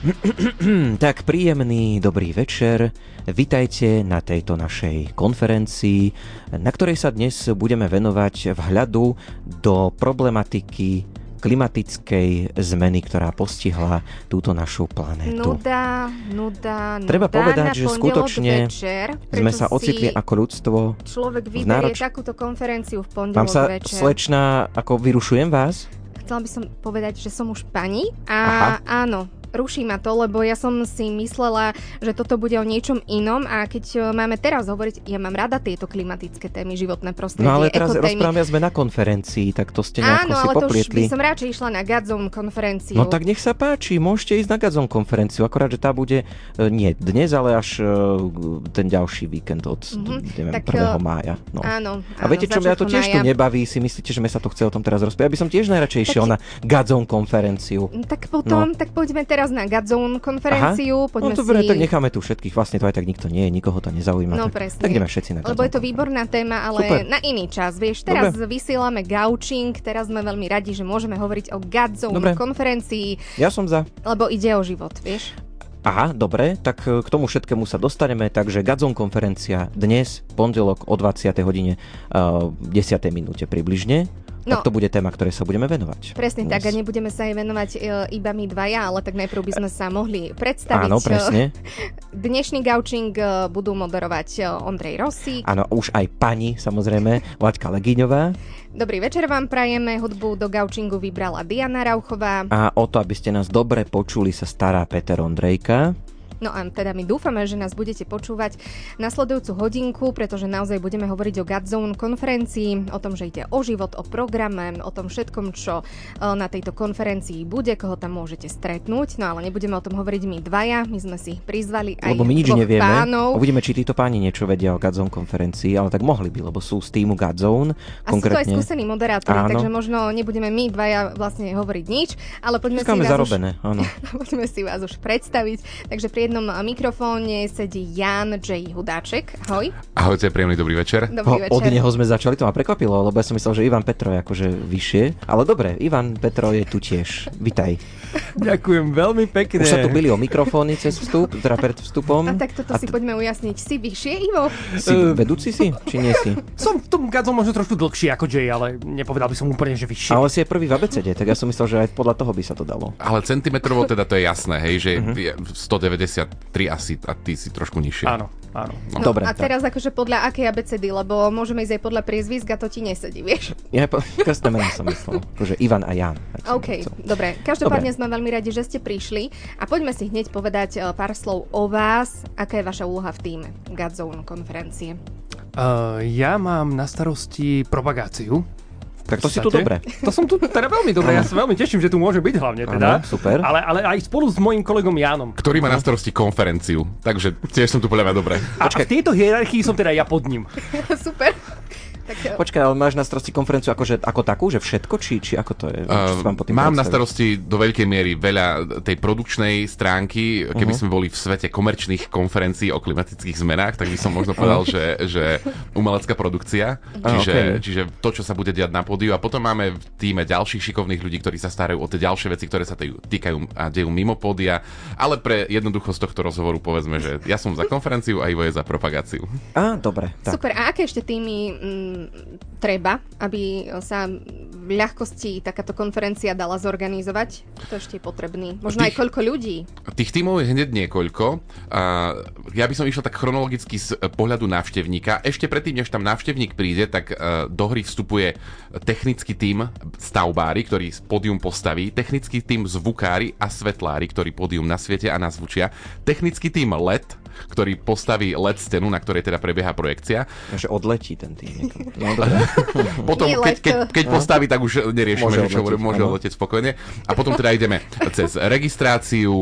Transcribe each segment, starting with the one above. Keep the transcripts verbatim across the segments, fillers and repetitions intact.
Tak príjemný dobrý večer. Vitajte na tejto našej konferencii, na ktorej sa dnes budeme venovať vhľadu do problematiky klimatickej zmeny, ktorá postihla túto našu planétu. Nuda, nuda, nuda. Treba povedať, že skutočne večer, sme sa ocitli ako ľudstvo. Človek vyberie nároč... takúto konferenciu v pondelok Vám sa, večer. Slečná, ako vyrušujem vás? Chcela by som povedať, že som už pani a Aha. áno, ruší ma to, lebo ja som si myslela, že toto bude o niečom inom a keď máme teraz hovoriť, ja mám rada tieto klimatické témy, životné prostredie, No ale teraz ekotémy. rozprávame, sme na konferencii, tak to ste nejako Áno, si ale poplietli. Áno, ale to už by som radšej išla na Godzone konferenciu. No tak nech sa páči, môžete ísť na Godzone konferenciu, akorát, že tá bude nie dnes, ale až ten ďalší víkend od mm-hmm. neviem, tak, prvého mája. No. Áno, A viete, čo mňa to tiež tu nebaví? Si myslíte, že sme sa tu chce o tom teraz rozprávať? Ja by som tiež najradšej tak... išiel na Godzone konferenciu. Tak potom, no. tak poďme teraz na Godzone konferenciu. Aha. Poďme no dobre, si... tak necháme tu všetkých. Vlastne to aj tak nikto nie je, nikoho to nezaujíma. No tak, presne. tak ideme všetci na Godzone. Lebo je to výborná téma, ale Super. na iný čas. Vieš, teraz dobre. vysielame gaučing, teraz sme veľmi radi, že môžeme hovoriť o Godzone dobre. konferencii. Ja som za. Lebo ide o život, vieš. Aha, dobre, tak k tomu všetkému sa dostaneme, takže Godzone konferencia dnes, pondelok o dvadsiatej hodine, uh, desiatej minúte približne. No, tak to bude téma, ktorej sa budeme venovať. Presne dnes. Tak, a nebudeme sa jej venovať e, iba my dvaja, ale tak najprv by sme sa mohli predstaviť. Áno, presne. Dnešný gaučing e, budú moderovať Ondrej Rosík. Áno, už aj pani, samozrejme, Laďka Legiňová. Dobrý večer vám prajeme, hudbu do gaučingu vybrala Diana Rauchová. A o to, aby ste nás dobre počuli, sa stará Peter Ondrejka. No a teda my dúfame, že nás budete počúvať nasledujúcu hodinku, pretože naozaj budeme hovoriť o Godzone konferencii, o tom, že ide o život, o programe, o tom všetkom, čo na tejto konferencii bude, koho tam môžete stretnúť. No ale nebudeme o tom hovoriť my dvaja, my sme si prizvali aj lebo my nič dvoch nevieme. pánov. Uvidíme, či títo páni niečo vedia o Godzone konferencii, ale tak mohli by, lebo sú z týmu Godzone. A konkrétne... sú to aj skúsení moderátori, Áno. takže možno nebudeme my dvaja vlastne hovoriť nič, ale poďme Získame si vás zarobené, už... áno. poďme si vás už predstaviť. Takže pri jednom mikrofóne sedí Jan J. Hudáček. Ahoj. Ahojte, príjemný dobrý večer. Dobrý večer. Od neho sme začali, to ma prekvapilo, lebo ja som myslel, že Ivan Petro je akože vyššie. Ale dobre, Ivan Petro je tu tiež. Vitaj. Ďakujem veľmi pekne. Už sa tu byli o mikrofóny cez vstup, teda pred vstupom. A tak toto a t- si poďme ujasniť. Si vyššie, Ivo? Si uh, vedúci si? Či nie si? Som v tom Godzone možno trošku dlhší ako Jay, ale nepovedal by som úplne, že vyššie. Ale si je prvý v abecede, tak ja som myslel, že aj podľa toho by sa to dalo. Ale centimetrovo teda to je jasné, hej, že uh-huh. je stodeväťdesiattri asi a ty si trošku nižšie. Áno, áno. No, dobre, a teraz tak. akože podľa akej abecedy, lebo môžeme ísť aj podľa priezvisk a to ti nesedí, vieš? Ja po krstné mená som myslel, akože Ivan a Jan. OK, dobre. Každopádne dobre. Sme veľmi radi, že ste prišli a poďme si hneď povedať pár slov o vás. Aká je vaša úloha v tíme Godzone konferencie? Uh, ja mám na starosti propagáciu. Tak to si tu dobre. To som tu teda veľmi dobre, ja sa veľmi teším, že tu môže byť hlavne teda. Áno, super. Ale, ale aj spolu s mojím kolegom Jánom. Ktorý má na starosti konferenciu, takže tiež som tu podľa mňa dobre. A, a v tejto hierarchii som teda ja pod ním. Super. Tak... Počkaj, ale máš na starosti konferenciu akože, ako takú, že všetko, či, či ako to je? Uh, mám na starosti do veľkej miery veľa tej produkčnej stránky. Keby uh-huh. sme boli v svete komerčných konferencií o klimatických zmenách, tak by som možno povedal, že, že umelecká produkcia. Čiže, uh, okay. čiže to, čo sa bude diať na pódiu. A potom máme v tíme ďalších šikovných ľudí, ktorí sa starajú o tie ďalšie veci, ktoré sa týkajú a dejú mimo pódia. Ale pre jednoduchosť tohto rozhovoru povedzme, že ja som za konferenciu a Ivo je za propagáciu. Á, dobre. Tak. Super. A aké ešte týmy... Mm, treba, aby sa v ľahkosti takáto konferencia dala zorganizovať? To ešte je potrebný. Možno tých, aj koľko ľudí? Tých tímov je hneď niekoľko. Uh, ja by som išiel tak chronologicky z pohľadu návštevníka. Ešte predtým, než tam návštevník príde, tak uh, do hry vstupuje technický tím stavbári, ktorý pódium postaví, technický tím zvukári a svetlári, ktorí pódium nasvietia a nazvučia, technický tím el é dé, ktorý postaví el é dé stenu, na ktorej teda prebieha projekcia. Takže odletí ten tým. No, potom, keď, keď, keď postaví, tak už neriešime, môže že čo odletieť, môže odletieť spokojne. A potom teda ideme cez registráciu,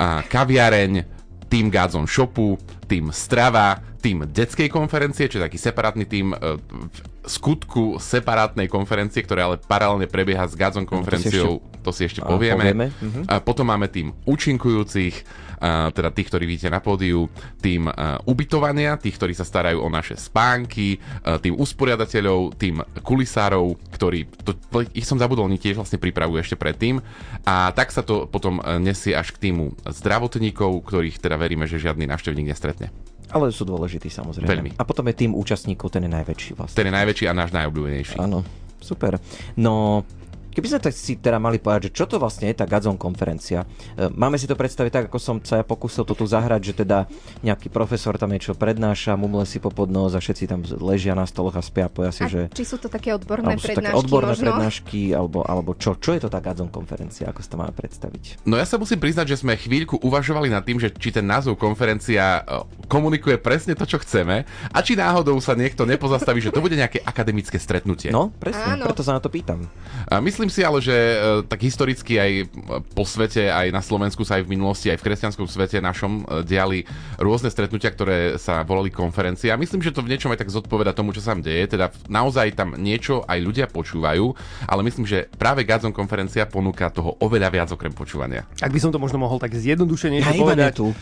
kaviareň, tým Godzone shopu, tým strava, tým detskej konferencie, čo je taký separátny tým v skutku separátnej konferencie, ktorá ale paralelne prebieha s Godzone konferenciou. To to si ešte A, povieme. povieme. Uh-huh. A potom máme tým účinkujúcich, a teda tých, ktorí vidíte na pódiu, tým a, ubytovania, tých, ktorí sa starajú o naše spánky, a, tým usporiadateľov, tým kulisárov, ktorí, to, ich som zabudol, oni tiež vlastne pripravujú ešte predtým. A tak sa to potom nesie až k týmu zdravotníkov, ktorých teda veríme, že žiadny návštevník nestretne. Ale sú dôležití, samozrejme. Veľmi. A potom je tým účastníkov, ten je najväčší vlastne. Ten je najväčší a náš najobľúbenejší. Áno, super. No, keby sme tak si teda mali povedať, že čo to vlastne je tá Godzone konferencia. Máme si to predstaviť tak, ako som sa ja pokúsil to tu zahrať, že teda nejaký profesor tam niečo prednáša, mumle si popod nos a všetci tam ležia na stoloch a spia po jasi, a že... či sú to také odborné alebo sú prednášky také odborné možno? prednášky, alebo, alebo čo? Čo je to tá Godzone konferencia? Ako si to máme predstaviť? No ja sa musím priznať, že sme chvíľku uvažovali nad tým, že či ten názov konferencia komunikuje presne to, čo chceme a či náhodou sa niekto nepozastaví, že to bude nejaké akademické stretnutie. No, presne, Áno. preto sa na to pýtam. A myslím si ale, že tak historicky aj po svete, aj na Slovensku sa aj v minulosti, aj v kresťanskom svete našom diali rôzne stretnutia, ktoré sa volali konferencie. A myslím, že to v niečom aj tak zodpoveda tomu, čo sa tam deje. Teda naozaj tam niečo aj ľudia počúvajú, ale myslím, že práve Godzone konferencia ponúka toho oveľa viac okrem počúvania. Ak by som to možno mohol tak zjednodušene Ja povedať. tu.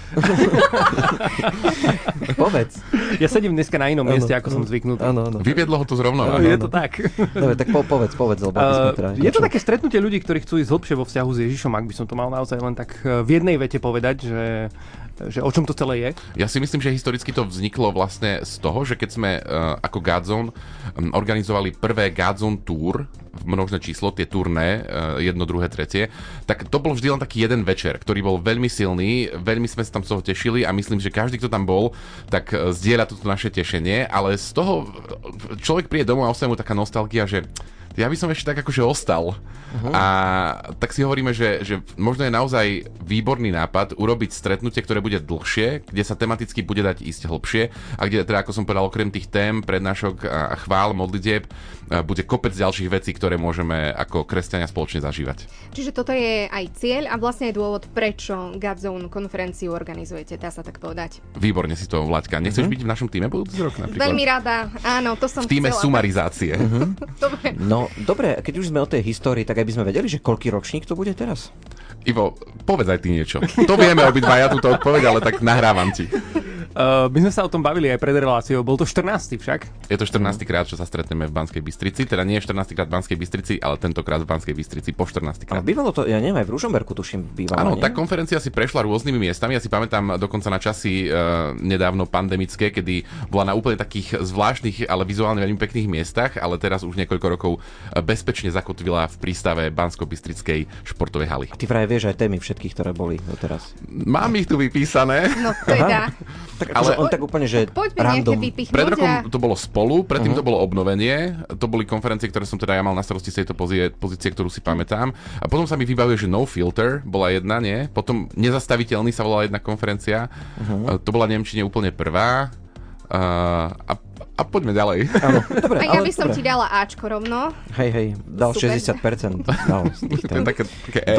Povedz. Ja sedím dneska na inom Áno, mieste, ako som zvyknutý. Áno, áno. Vyviedlo ho to z rovnováhy. Je áno. to tak. Dobre, tak po, povedz, povedz, lebo aby sme teda... Uh, je to také stretnutie ľudí, ktorí chcú ísť hlbšie vo vzťahu s Ježišom, ak by som to mal naozaj len tak v jednej vete povedať, že, že o čom to celé je. Ja si myslím, že historicky to vzniklo vlastne z toho, že keď sme uh, ako Godzone um, organizovali prvé Godzone Tour, v množné číslo, tie turné, uh, jedno, druhé, tretie, tak to bol vždy len taký jeden večer, ktorý bol veľmi silný, veľmi sme sa tam z toho tešili a myslím, že každý, kto tam bol, tak uh, zdieľa toto naše tešenie, ale z toho človek príde domov a ostane mu taká nostalgia, že ja by som ešte tak akože ostal. Uh-huh. A tak si hovoríme, že, že možno je naozaj výborný nápad urobiť stretnutie, ktoré bude dlhšie, kde sa tematicky bude dať ísť hlbšie a kde, teda ako som povedal, okrem tých tém, prednášok a chvál, modlitieb, bude kopec ďalších vecí, ktoré môžeme ako kresťania spoločne zažívať. Čiže toto je aj cieľ a vlastne aj dôvod, prečo Godzone konferenciu organizujete, dá sa tak povedať. Výborne si to, Vlaďka. Nechceš uh-huh. byť v našom týme budúci rok napríklad? Veľmi rada, áno, to som v týme chcela. sumarizácie. Uh-huh. Dobre. No, dobre, keď už sme o tej histórii, tak aj by sme vedeli, že koľký ročník to bude teraz? Ivo, povedz aj ty niečo. To vieme obidvaja túto odpoveď, ale tak nahrávam ti. Uh, my sme sa o tom bavili aj pred reláciou, bol to štrnásty však. Je to štrnásty krát, čo sa stretneme v Banskej Bystrici, teda nie štrnásty krát v Banskej Bystrici, ale tentokrát v Banskej Bystrici po štrnásty krát. Ale bývalo to, ja neviem, aj v Ružomberku tuším bývalo, Áno, nie? tá konferencia si prešla rôznymi miestami. Ja si pamätám dokonca na časy uh, nedávno pandemické, kedy bola na úplne takých zvláštnych, ale vizuálne veľmi pekných miestach, ale teraz už niekoľko rokov bezpečne zakotvila v prístave Bansko-Bystrickej športovej haly. A ty vraj vieš aj témy všetkých, ktoré boli doteraz. Mám ich tu vypísané. No teda. Tak Ale- akože on tak úplne, že Poďme random. nejaké vypichnúť. Pred rokom a- to bolo Spolu, predtým uh-huh. to bolo Obnovenie, to boli konferencie, ktoré som teda ja mal na starosti z tejto pozície, pozície, ktorú si pamätám. A potom sa mi vybavuje, že No Filter bola jedna, nie? Potom Nezastaviteľný sa volala jedna konferencia, uh-huh. to bola v nemčine úplne prvá. Uh, a, a poďme ďalej. Áno, dobre, A ja ale by som dobre. ti dala Ačko rovno. Hej, hej, dal Super. šesťdesiat percent. Dal z tých To je tém. také, také E.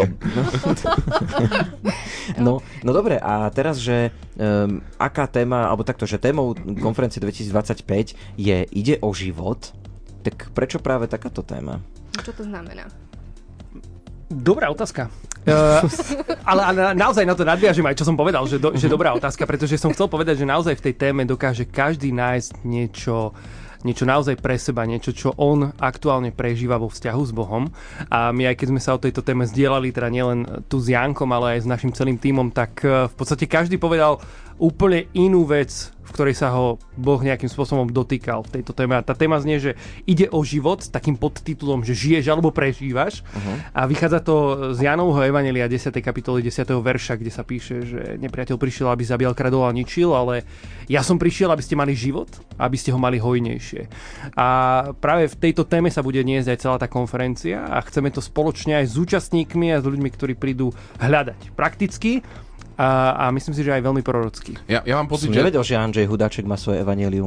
No, no dobre, a teraz, že um, aká téma, alebo takto, že témou konferencie dvetisícdvadsaťpäť je Ide o život, tak prečo práve takáto téma? Čo to znamená? Dobrá otázka. Uh, ale, ale naozaj na to nadviažem aj, čo som povedal, že, do, že dobrá otázka, pretože som chcel povedať, že naozaj v tej téme dokáže každý nájsť niečo, niečo naozaj pre seba, niečo, čo on aktuálne prežíva vo vzťahu s Bohom. A my aj keď sme sa o tejto téme zdieľali, teda nielen tu s Jankom, ale aj s našim celým tímom, tak v podstate každý povedal úplne inú vec, v ktorej sa ho Boh nejakým spôsobom dotýkal v tejto téme. A tá téma znie, že ide o život s takým podtitulom, že žiješ alebo prežívaš. Uh-huh. A vychádza to z Jánovho evanjelia desiatej kapitoly desiateho verša, kde sa píše, že nepriateľ prišiel, aby zabíjal, kradol a ničil, ale ja som prišiel, aby ste mali život, aby ste ho mali hojnejšie. A práve v tejto téme sa bude niesť aj celá tá konferencia a chceme to spoločne aj s účastníkmi a s ľuďmi, ktorí prídu hľadať prakticky. A, a myslím si, že aj veľmi prorocký. Ja, ja mám pocit, Som že... nevedel, že Andrej Hudáček má svoje evanjelium.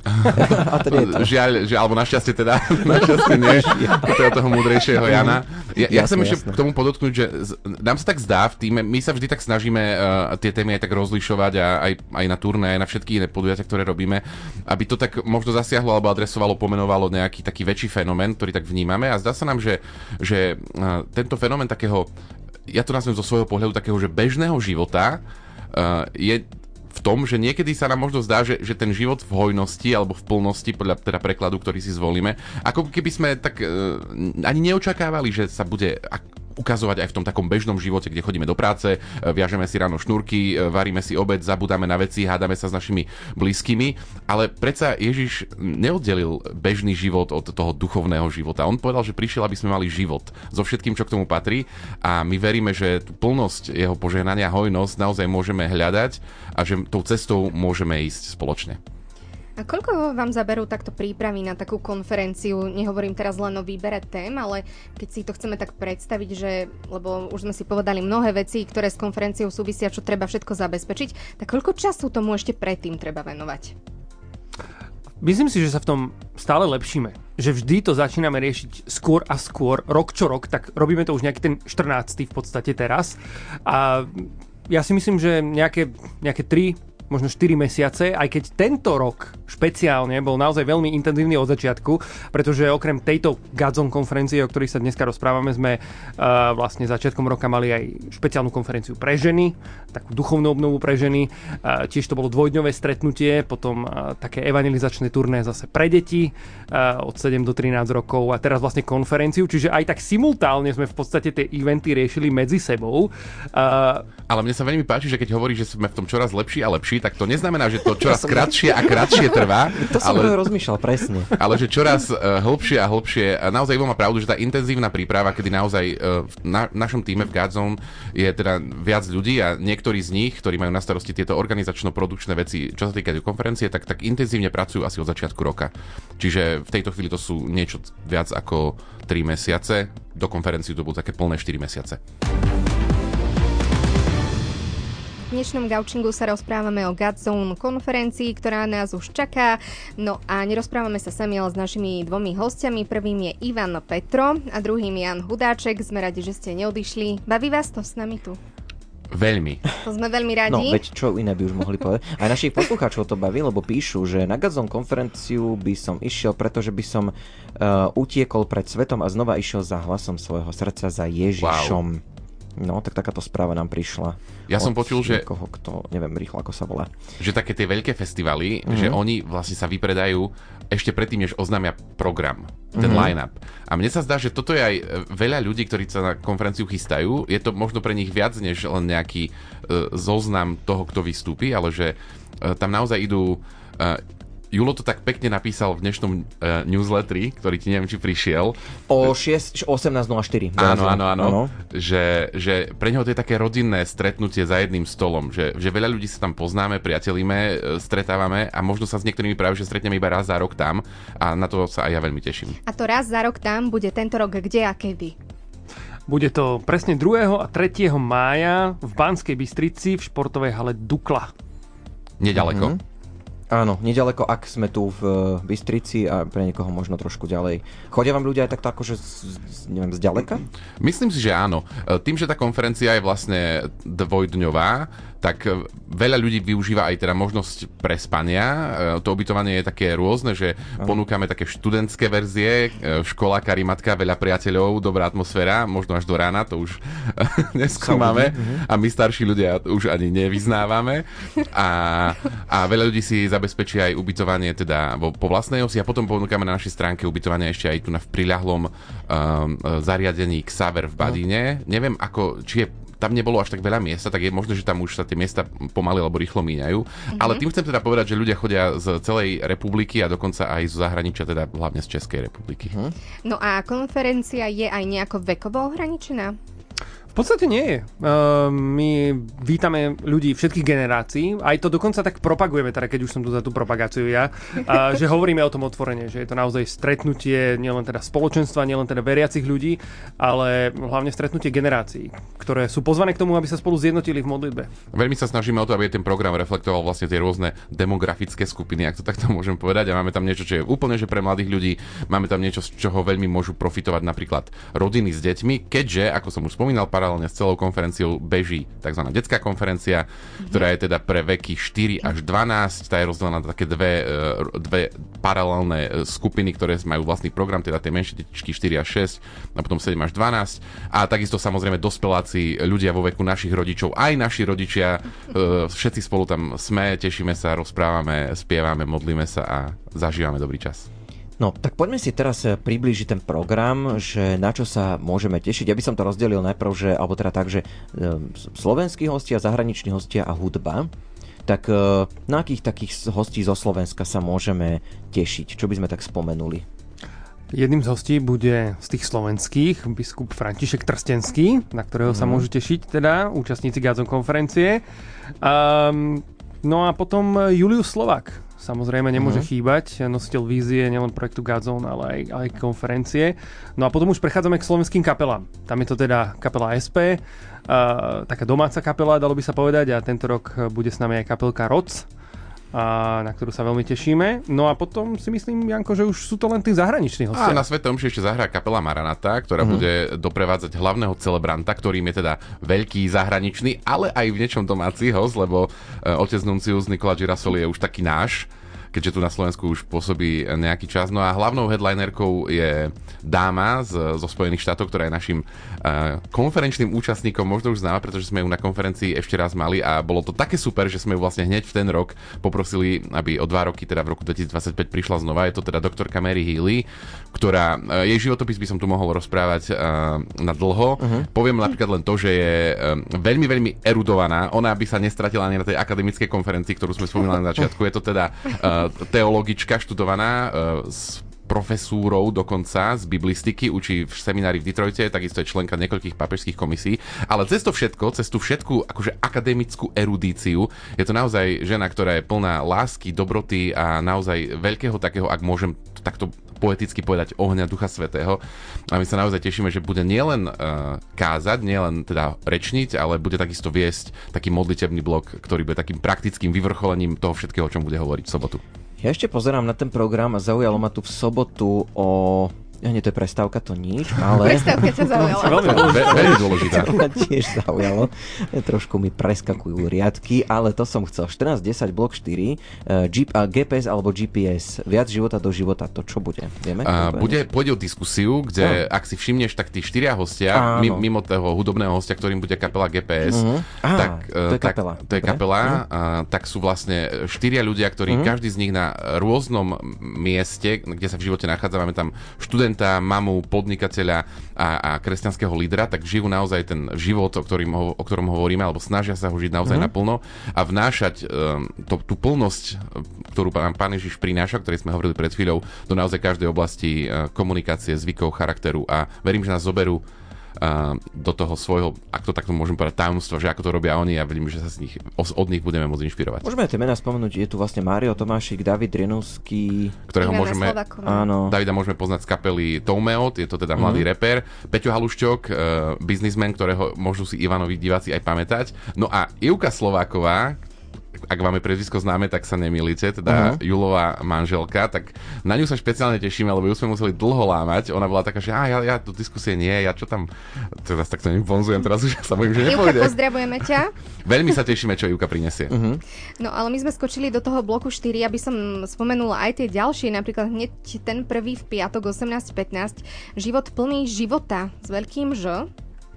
A to nie je to. Žiaľ, žiaľ, alebo našťastie teda, našťastie nie, to je toho múdrejšieho Jana. Ja, ja chcem ešte k tomu podotknúť, že nám sa tak zdá v týme, my sa vždy tak snažíme uh, tie témy aj tak rozlišovať a aj, aj na turné, aj na všetky iné podujatia, ktoré robíme, aby to tak možno zasiahlo alebo adresovalo, pomenovalo nejaký taký väčší fenomén, ktorý tak vnímame a zdá sa nám, že, že uh, tento fenomén takého, ja to nazvem zo svojho pohľadu takého, že bežného života uh, je v tom, že niekedy sa nám možno zdá, že, že ten život v hojnosti alebo v plnosti, podľa teda prekladu, ktorý si zvolíme, ako keby sme tak uh, ani neočakávali, že sa bude ukazovať aj v tom takom bežnom živote, kde chodíme do práce, viažeme si ráno šnúrky, varíme si obed, zabudáme na veci, hádame sa s našimi blízkymi, ale predsa Ježiš neoddelil bežný život od toho duchovného života. On povedal, že prišiel, aby sme mali život so všetkým, čo k tomu patrí a my veríme, že tú plnosť jeho požehnania, hojnosť naozaj môžeme hľadať a že tou cestou môžeme ísť spoločne. A koľko vám zaberú takto prípravy na takú konferenciu? Nehovorím teraz len o výbere tém, ale keď si to chceme tak predstaviť, že, lebo už sme si povedali mnohé veci, ktoré s konferenciou súvisia, čo treba všetko zabezpečiť, tak koľko času tomu ešte predtým treba venovať? Myslím si, že sa v tom stále lepšíme. Že vždy to začíname riešiť skôr a skôr, rok čo rok, tak robíme to už nejaký ten štrnásty v podstate teraz. A ja si myslím, že nejaké, nejaké tri možno štyri mesiace, aj keď tento rok špeciálne bol naozaj veľmi intenzívny od začiatku, pretože okrem tejto Godzone konferencie, o ktorej sa dneska rozprávame, sme uh, vlastne začiatkom roka mali aj špeciálnu konferenciu pre ženy, takú duchovnú obnovu pre ženy, uh, tiež to bolo dvojdňové stretnutie, potom uh, také evangelizačné turné zase pre deti uh, od sedem do trinásť rokov a teraz vlastne konferenciu, čiže aj tak simultálne sme v podstate tie eventy riešili medzi sebou. Uh, Ale mne sa veľmi páči, že keď hovoríš, že sme v tom čoraz lepší a lepší, tak to neznamená, že to čoraz kratšie a kratšie trvá. To som ale, rozmýšľal, presne. Ale že čoraz uh, hlbšie a hlbšie. A naozaj Ivo má pravdu, že tá intenzívna príprava, kedy naozaj uh, v na, našom týme v Godzone je teda viac ľudí a niektorí z nich, ktorí majú na starosti tieto organizačno-produkčné veci, čo sa týkajú konferencie, tak, tak intenzívne pracujú asi od začiatku roka. Čiže v tejto chvíli to sú niečo viac ako tri mesiace. Do konferencií to budú také plné štyri mesiace. V dnešnom Gaučingu sa rozprávame o Godzone konferencii, ktorá nás už čaká. No a nerozprávame sa sami, ale s našimi dvomi hostiami. Prvým je Ivan Petro a druhým Jan Hudáček. Sme radi, že ste neodišli. Baví vás to s nami tu? Veľmi. To sme veľmi radi. No, veď čo iné by už mohli povedať. Aj našich poslucháčov to baví, lebo píšu, že na Godzone konferenciu by som išiel, pretože by som uh, utiekol pred svetom a znova išiel za hlasom svojho srdca, za Ježišom. Wow. No, tak takáto správa nám prišla. Ja som počul, že niekoho, kto neviem rýchlo, ako sa volá. Že také tie veľké festivaly, mm-hmm. že oni vlastne sa vypredajú ešte predtým, než oznámia program, ten mm-hmm. line-up. A mne sa zdá, že toto je aj veľa ľudí, ktorí sa na konferenciu chystajú. Je to možno pre nich viac, než len nejaký uh, zoznam toho, kto vystúpi, ale že uh, tam naozaj idú... Uh, Julo to tak pekne napísal v dnešnom uh, newsletteri, ktorý ti neviem, či prišiel. O osemnásť nula štyri. Áno, áno, áno. Že, že pre neho to je také rodinné stretnutie za jedným stolom. Že, že veľa ľudí sa tam poznáme, priatelíme, stretávame a možno sa s niektorými práve, že stretneme iba raz za rok tam a na to sa aj ja veľmi teším. A to raz za rok tam bude tento rok kde a kedy? Bude to presne druhého a tretieho mája v Banskej Bystrici v športovej hale Dukla. Nedaleko. Mm-hmm. Áno, nedaleko, ak sme tu v Bystrici a pre niekoho možno trošku ďalej. Chodia vám ľudia aj takto akože z, z, neviem, zďaleka? Myslím si, že áno. Tým, že tá konferencia je vlastne dvojdňová, tak veľa ľudí využíva aj teda možnosť prespania. To ubytovanie je také rôzne, že ano. Ponúkame také študentské verzie, škola, karimatka, veľa priateľov, dobrá atmosféra, možno až do rána, to už neskúmame a my starší ľudia už ani nevyznávame. A, a veľa ľudí si zabezpečí aj ubytovanie teda po vlastnej osi a potom ponúkame na našej stránke ubytovanie ešte aj tu na v priľahlom um, zariadení Xaver v Badíne. Neviem, ako, či je tam nebolo až tak veľa miesta, tak je možné, že tam už sa tie miesta pomaly alebo rýchlo míňajú. Mm-hmm. Ale tým chcem teda povedať, že ľudia chodia z celej republiky a dokonca aj zo zahraničia, teda hlavne z Českej republiky. Mm-hmm. No a konferencia je aj nejako vekovo ohraničená? V V podstate nie je. Uh, my vítame ľudí všetkých generácií. Aj to dokonca tak propagujeme, teda keď už som tu za tú propagáciu ja, uh, že hovoríme o tom otvorene, že je to naozaj stretnutie nielen teda spoločenstva, nielen teda veriacich ľudí, ale hlavne stretnutie generácií, ktoré sú pozvané k tomu, aby sa spolu zjednotili v modlitbe. Veľmi sa snažíme o to, aby ten program reflektoval vlastne tie rôzne demografické skupiny, ak to takto môžem povedať. A máme tam niečo, čo je úplne že pre mladých ľudí. Máme tam niečo, z čoho veľmi môžu profitovať napríklad rodiny s deťmi, keďže, ako som už spomínal, paralelne s celou konferenciou beží tzv. Detská konferencia, mm-hmm. ktorá je teda pre veky štyri až dvanásť. Tá je rozdelená na také dve, dve paralelné skupiny, ktoré majú vlastný program, teda tie menšie detičky štyri až šesť a potom sedem až dvanásť. A takisto samozrejme dospeláci, ľudia vo veku našich rodičov, aj naši rodičia, všetci spolu tam sme, tešíme sa, rozprávame, spievame, modlíme sa a zažívame dobrý čas. No, tak poďme si teraz priblížiť ten program, že na čo sa môžeme tešiť. Ja by som to rozdelil najprv, že, alebo teda tak, že slovenskí hostia, zahraniční hostia a hudba. Tak na akých takých hostí zo Slovenska sa môžeme tešiť? Čo by sme tak spomenuli? Jedným z hostí bude z tých slovenských biskup František Trstenský, na ktorého mm. sa môžu tešiť teda účastníci Godzone konferencie. Um, no a potom Julius Slovák. Samozrejme nemôže mm. chýbať, nositeľ vízie nielen projektu Godzone, ale aj, aj konferencie. No a potom už prechádzame k slovenským kapelám. Tam je to teda kapela es pé, uh, taká domáca kapela, dalo by sa povedať, a tento rok bude s nami aj kapelka Roc, a na ktorú sa veľmi tešíme. No a potom si myslím, Janko, že už sú to len tí zahraniční hostia. A na Svetom omši ešte zahrá kapela Maranata, ktorá mm. bude doprevádzať hlavného celebranta, ktorým je teda veľký zahraničný, ale aj v niečom domáci host, lebo uh, otec nuncius Nikola Girasoli je už taký náš, keďže tu na Slovensku už pôsobí nejaký čas. No a hlavnou headlinerkou je dáma z, zo Spojených štátov, ktorá je našim uh, konferenčným účastníkom, možno už známa, pretože sme ju na konferencii ešte raz mali a bolo to také super, že sme ju vlastne hneď v ten rok poprosili, aby o dva roky, teda v roku dvetisícdvadsaťpäť prišla znova. Je to teda doktorka Mary Healy, ktorá, uh, jej životopis by som tu mohol rozprávať uh, na dlho. Uh-huh. Poviem napríklad len to, že je uh, veľmi, veľmi erudovaná. Ona by sa nestratila ani na tej akademickej konferencii, ktorú sme spomínali na začiatku. Je to teda uh, teologička študovaná s profesúrou dokonca z biblistiky, učí v seminári v Detroite, takisto je členka niekoľkých pápežských komisí, ale cez to všetko, cez tú všetku akože akademickú erudíciu, je to naozaj žena, ktorá je plná lásky, dobroty a naozaj veľkého takého, ak môžem takto poeticky povedať, ohňa Ducha Svätého. A my sa naozaj tešíme, že bude nielen uh, kázať, nielen teda rečniť, ale bude takisto viesť taký modlitebný blok, ktorý bude takým praktickým vyvrcholením toho všetkého, o čom bude hovoriť v sobotu. Ja ešte pozerám na ten program a zaujalo ma tu v sobotu o... Ja, nie, to je prestávka, to nič, ale... Prestávka ťa zaujala. Veľmi dôležitá. To ma tiež zaujalo. Trošku mi preskakujú riadky, ale to som chcel. štrnásť desať blok štyri, G P S alebo G P S. Viac života do života. To čo bude? Vieme? Uh, bude, pôjde o diskusiu, kde, no. ak si všimneš, tak tí štyria hostia, mi, mimo toho hudobného hostia, ktorým bude kapela G P S, uh-huh. Á, tak, to je tak, kapela. To je kapela uh-huh. uh, tak sú vlastne štyria ľudia, ktorí uh-huh. každý z nich na rôznom mieste, kde sa v živote nachádza, máme tam študent mamu, podnikateľa a, a kresťanského lídra, tak žijú naozaj ten život, o, ktorým, o ktorom hovoríme, alebo snažia sa ho žiť naozaj mm-hmm. naplno a vnášať um, to, tú plnosť, ktorú pán, pán Ježiš prináša, o ktorej sme hovorili pred chvíľou, do naozaj každej oblasti uh, komunikácie, zvykov, charakteru a verím, že nás zoberú Uh, do toho svojho, ak to takto môžem povedať, tajomstva, že ako to robia oni a vidím, že sa z nich, od nich budeme môcť inšpirovať. Môžeme tie mená spomenúť, je tu vlastne Mário Tomášik, David Drenovský, ktorého Ivana môžeme, áno. Davida môžeme poznať z kapely Toumeot, je to teda mladý mm-hmm. reper, Peťo Haluščok, uh, biznismen, ktorého môžu si Ivanovi diváci aj pamätať. No a Ivka Slováková, ak máme prezvisko známe, tak sa nemýlite, teda uh-huh. Julová manželka, tak na ňu sa špeciálne tešíme, lebo ju sme museli dlho lámať. Ona bola taká, že á, ja, ja do diskusie nie, ja čo tam, teraz takto nevonzujem, teraz už sa bojím, že nepôjde. Ivka, pozdravujeme ťa. Veľmi sa tešíme, čo Ivka prinesie. Uh-huh. No ale my sme skočili do toho bloku štyri, aby som spomenula aj tie ďalšie, napríklad hneď ten prvý v piatok osemnásť pätnásť, Život plný života s veľkým Ž.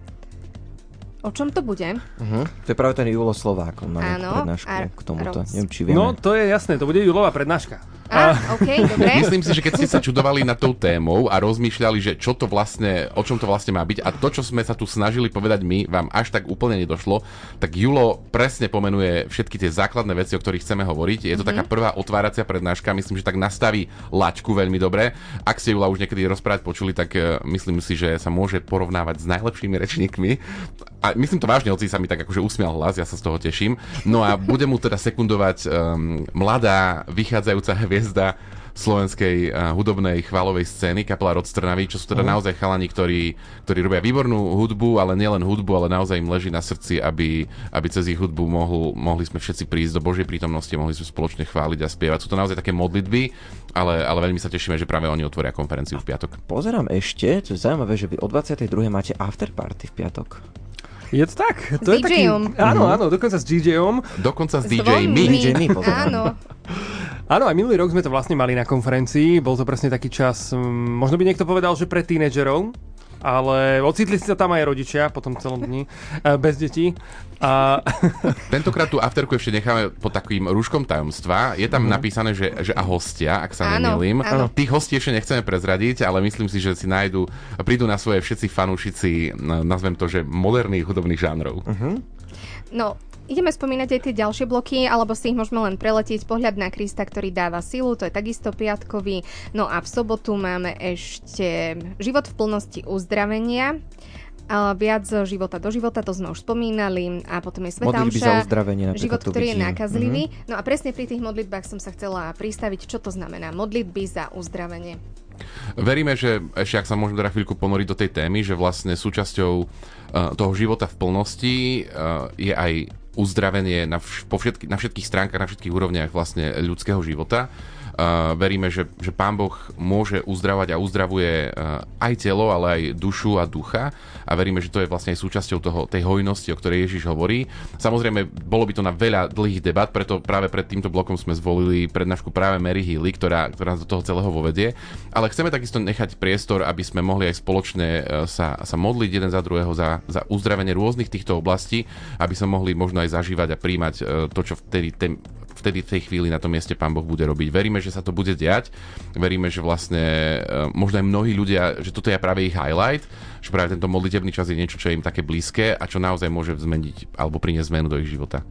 O čom to bude? Uh-huh. To je práve ten Julo Slovák. On má prednášku k tomuto. Neviem, či vieme. No, to je jasné, to bude Julová prednáška. Á, okej, dobre. Myslím si, že keď ste sa čudovali nad tou témou a rozmýšľali, že čo to vlastne, o čom to vlastne má byť a to, čo sme sa tu snažili povedať my, vám až tak úplne nedošlo, tak Julo presne pomenuje všetky tie základné veci, o ktorých chceme hovoriť. Je to mm-hmm. taká prvá otváracia prednáška, myslím, že tak nastaví laťku veľmi dobre. Ak ste Jula už niekedy rozprávať počuli, tak uh, myslím si, že sa môže porovnávať s najlepšími rečníkmi. A myslím to vážne, hoci sa mi tak akože usmial hlas, ja sa z toho teším. No a bude mu teda sekundovať um, mladá, vychádzajúca hviezda slovenskej uh, hudobnej chválovej scény, kapela Rod z Trnavy, čo sú teda uh. naozaj chalani, ktorí, ktorí robia výbornú hudbu, ale nielen hudbu, ale naozaj im leží na srdci, aby, aby cez ich hudbu mohol, mohli sme všetci prísť do Božej prítomnosti, mohli sme spoločne chváliť a spievať. Sú to naozaj také modlitby, ale, ale veľmi sa tešíme, že práve oni otvoria konferenciu v piatok. Pozerám ešte, to je zaujímavé, že vy o dvadsiatej druhej máte afterparty v piatok. Je to tak? To S je taký, áno, áno, dokonca s dý džejom. Dokonca s dý džejmi. džejmi. dý džejmi, pozerám. Áno. Áno, aj minulý rok sme to vlastne mali na konferencii. Bol to presne taký čas, možno by niekto povedal, že pre tínedžerov, ale ocitli sa tam aj rodičia po tom celom dni, bez detí. A... Tentokrát tú afterku ešte necháme pod takým rúškom tajomstva. Je tam mm. napísané, že, že a hostia, ak sa nemýlim. Tých hostí ešte nechceme prezradiť, ale myslím si, že si nájdu, prídu na svoje všetci fanúšici, nazvem to, že moderných hudobných žánrov. Uh-huh. No, ideme spomínať aj tie ďalšie bloky, alebo si ich môžeme len preletieť. Pohľad na Krista, ktorý dáva silu, to je takisto piatkový. No a v sobotu máme ešte Život v plnosti uzdravenia. A viac života do života, to sme už spomínali. A potom je Svätá omša, život, ktorý je nákazlivý. Mm-hmm. No a presne pri tých modlitbách som sa chcela pristaviť, čo to znamená modlitby za uzdravenie. Veríme, že ešte ak sa môžeme teda chvíľku ponoriť do tej témy, že vlastne súčasťou uh, toho života v plnosti uh, je aj uzdravenie na, vš- po všetky, na všetkých stránkach, na všetkých úrovniach vlastne ľudského života. Uh, veríme, že, že Pán Boh môže uzdravovať a uzdravuje uh, aj telo, ale aj dušu a ducha a veríme, že to je vlastne aj súčasťou toho, tej hojnosti, o ktorej Ježiš hovorí. Samozrejme, bolo by to na veľa dlhých debat, preto práve pred týmto blokom sme zvolili prednášku práve Mary Healy, ktorá, ktorá nás do toho celého vovedie. Ale chceme takisto nechať priestor, aby sme mohli aj spoločne uh, sa, sa modliť jeden za druhého za, za uzdravenie rôznych týchto oblastí, aby sme mohli možno aj zažívať a príjmať uh, to, čo vtedy ten vtedy v tej chvíli na tom mieste Pán Boh bude robiť. Veríme, že sa to bude diať. Veríme, že vlastne možno aj mnohí ľudia, že toto je práve ich highlight, že práve tento modlitebný čas je niečo, čo je im také blízke a čo naozaj môže zmeniť alebo priniesť zmenu do ich života.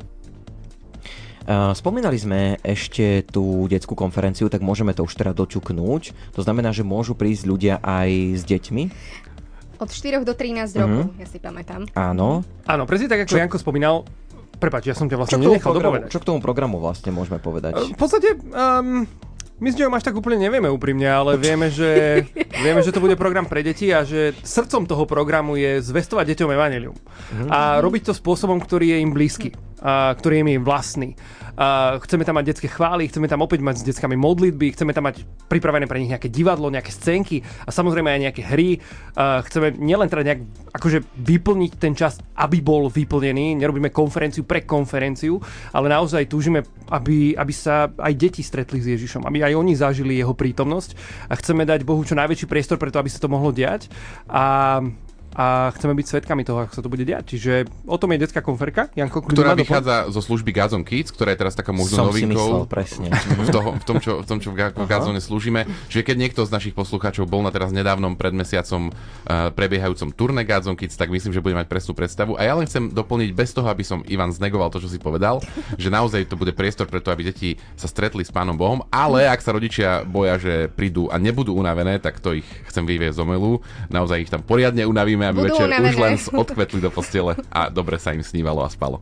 Spomínali sme ešte tú detskú konferenciu, tak môžeme to už teda doťuknúť. To znamená, že môžu prísť ľudia aj s deťmi? Od štyroch do trinásť mm-hmm. rokov, ja si pamätám. Áno. Áno, presne tak, ako čo? Janko spomínal. Prepáč, ja som ťa vlastne nenechal dopovedať. Čo k tomu programu vlastne môžeme povedať? V podstate, um, my s ňou až tak úplne nevieme úprimne, ale vieme že, vieme, že to bude program pre deti a že srdcom toho programu je zvestovať deťom evanjelium. Mm-hmm. A robiť to spôsobom, ktorý je im blízky, a ktorý je im vlastný. A chceme tam mať detské chvály, chceme tam opäť mať s deckami modlitby, chceme tam mať pripravené pre nich nejaké divadlo, nejaké scénky a samozrejme aj nejaké hry. A chceme nielen teda nejak akože vyplniť ten čas, aby bol vyplnený, nerobíme konferenciu pre konferenciu, ale naozaj túžime, aby, aby sa aj deti stretli s Ježišom, aby aj oni zažili jeho prítomnosť a chceme dať Bohu čo najväčší priestor preto, aby sa to mohlo diať. A a chceme byť svedkami toho, ako sa to bude diať. Čiže o tom je detská konferka, Janko, ktorá vychádza zo služby Gazon Kids, ktorá je teraz taká možno novinkou presne. v, toho, v, tom, čo, v tom, čo v Gazone slúžime. Čiže keď niekto z našich poslucháčov bol na teraz nedávnom pred mesiacom uh, prebiehajúcom turné Gazon Kids, tak myslím, že bude mať presnú predstavu. A ja len chcem doplniť bez toho, aby som Ivan znegoval to, čo si povedal, že naozaj to bude priestor preto, aby deti sa stretli s Pánom Bohom, ale ak sa rodičia boja, že prídu a nebudú unavené, tak to ich chcem vyviesť z omylu. Naozaj ich tam poriadne unavíme, aby budú večer unavené. Už len odkvetli do postele a dobre sa im snívalo a spalo.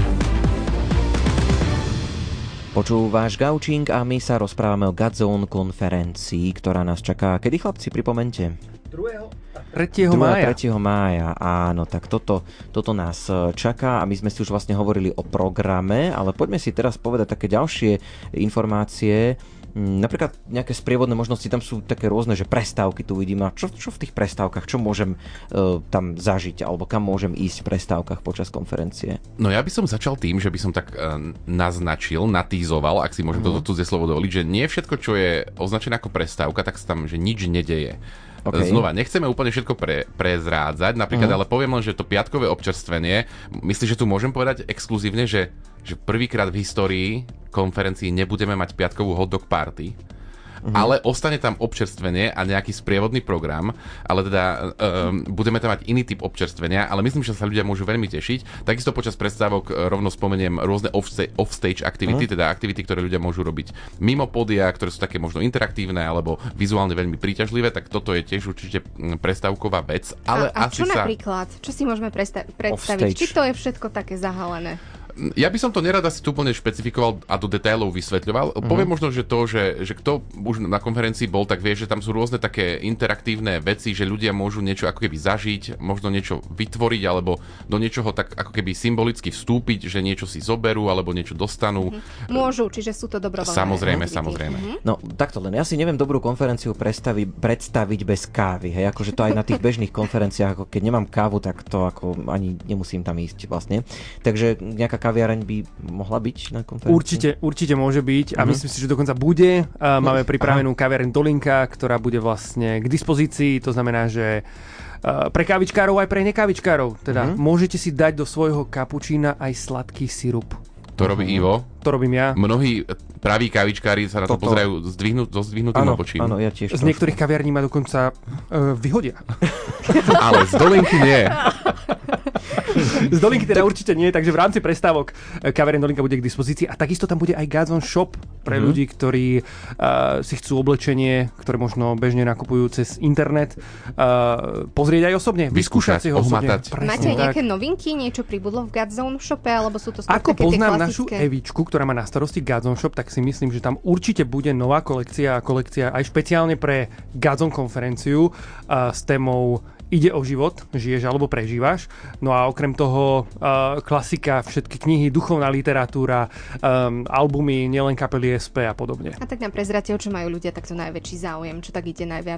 Počúvaš Gaučing a my sa rozprávame o Godzone konferencii, ktorá nás čaká. Kedy, chlapci, pripomente? druhého tretieho mája. tretieho mája, áno, tak toto, toto nás čaká a my sme si už vlastne hovorili o programe, ale poďme si teraz povedať také ďalšie informácie. Napríklad nejaké sprievodné možnosti, tam sú také rôzne, že prestávky tu vidím. A čo, čo v tých prestávkach, čo môžem uh, tam zažiť, alebo kam môžem ísť v prestávkach počas konferencie? No ja by som začal tým, že by som tak uh, naznačil, natízoval, ak si môžem uh-huh. toto cudzie slovo dovoliť, že nie všetko, čo je označené ako prestávka, tak sa tam, že nič nedeje. Okay. Znova, nechceme úplne všetko pre, prezrádzať, napríklad, uh-huh. ale poviem len, že to piatkové občerstvenie, myslím, že tu môžem povedať exkluzívne, že, že prvýkrát v histórii konferencií nebudeme mať piatkovú hot dog party, uh-huh. ale ostane tam občerstvenie a nejaký sprievodný program, ale teda um, budeme tam mať iný typ občerstvenia, ale myslím, že sa ľudia môžu veľmi tešiť. Takisto počas predstavok rovno spomeniem rôzne offstage, offstage aktivity, uh-huh. teda aktivity, ktoré ľudia môžu robiť mimo pódia, ktoré sú také možno interaktívne alebo vizuálne veľmi príťažlivé, tak toto je tiež určite prestávková vec. Ale a, a asi čo sa... napríklad? Čo si môžeme presta- predstaviť? Či to je všetko také zahalené? Ja by som to nerad asi tu úplne špecifikoval a do detailov vysvetľoval. Uh-huh. Poviem možno, že to, že, že kto už na konferencii bol, tak vie, že tam sú rôzne také interaktívne veci, že ľudia môžu niečo ako keby zažiť, možno niečo vytvoriť, alebo do niečoho tak ako keby symbolicky vstúpiť, že niečo si zoberú, alebo niečo dostanú. Uh-huh. Môžu, čiže sú to dobrovoľné. Samozrejme, aktivity. samozrejme. Uh-huh. No takto len, ja si neviem dobrú konferenciu predstavi, predstaviť bez kávy. Hej? Akože to aj na tých bežných konferenciách, ako keď nemám kávu, tak to ako ani nemusím tam ísť vlastne. Takže nejaká kaviareň by mohla byť na konferencii? Určite, určite môže byť a uh-huh. myslím si, že dokonca bude. Uh, máme pripravenú kaviareň Dolinka, ktorá bude vlastne k dispozícii, to znamená, že uh, pre kávičkárov aj pre nekávičkárov. Teda uh-huh. môžete si dať do svojho kapučína aj sladký sirup. To robí Ivo. To robím ja. Mnohí praví kávičkári sa na to Toto. pozerajú zdvihnú, so zdvihnutým obočím. Áno, ja tiež. Z trošku. Niektorých kaviarní ma dokonca uh, vyhodia. Ale z Dolinky nie. Z Dolinky teda určite nie, takže v rámci prestávok kaviareň Dolinka bude k dispozícii a takisto tam bude aj Godzone Shop pre mm-hmm. ľudí, ktorí uh, si chcú oblečenie, ktoré možno bežne nakupujú cez internet, uh, pozrieť aj osobne, vyskúšať si ho osobne. Máte aj nejaké novinky, niečo pribudlo v Godzone Shope, alebo sú to skôr Ako také poznám tie našu klasické? Evičku, ktorá má na starosti Godzone Shop, tak si myslím, že tam určite bude nová kolekcia a kolekcia aj špeciálne pre Godzone konferenciu uh, s témou Ide o život, žiješ alebo prežívaš. No a okrem toho uh, klasika, všetky knihy, duchovná literatúra, um, albumy, nielen kapely es pé a podobne. A tak nám prezrate, o čo majú ľudia takto najväčší záujem, čo tak ide najviac?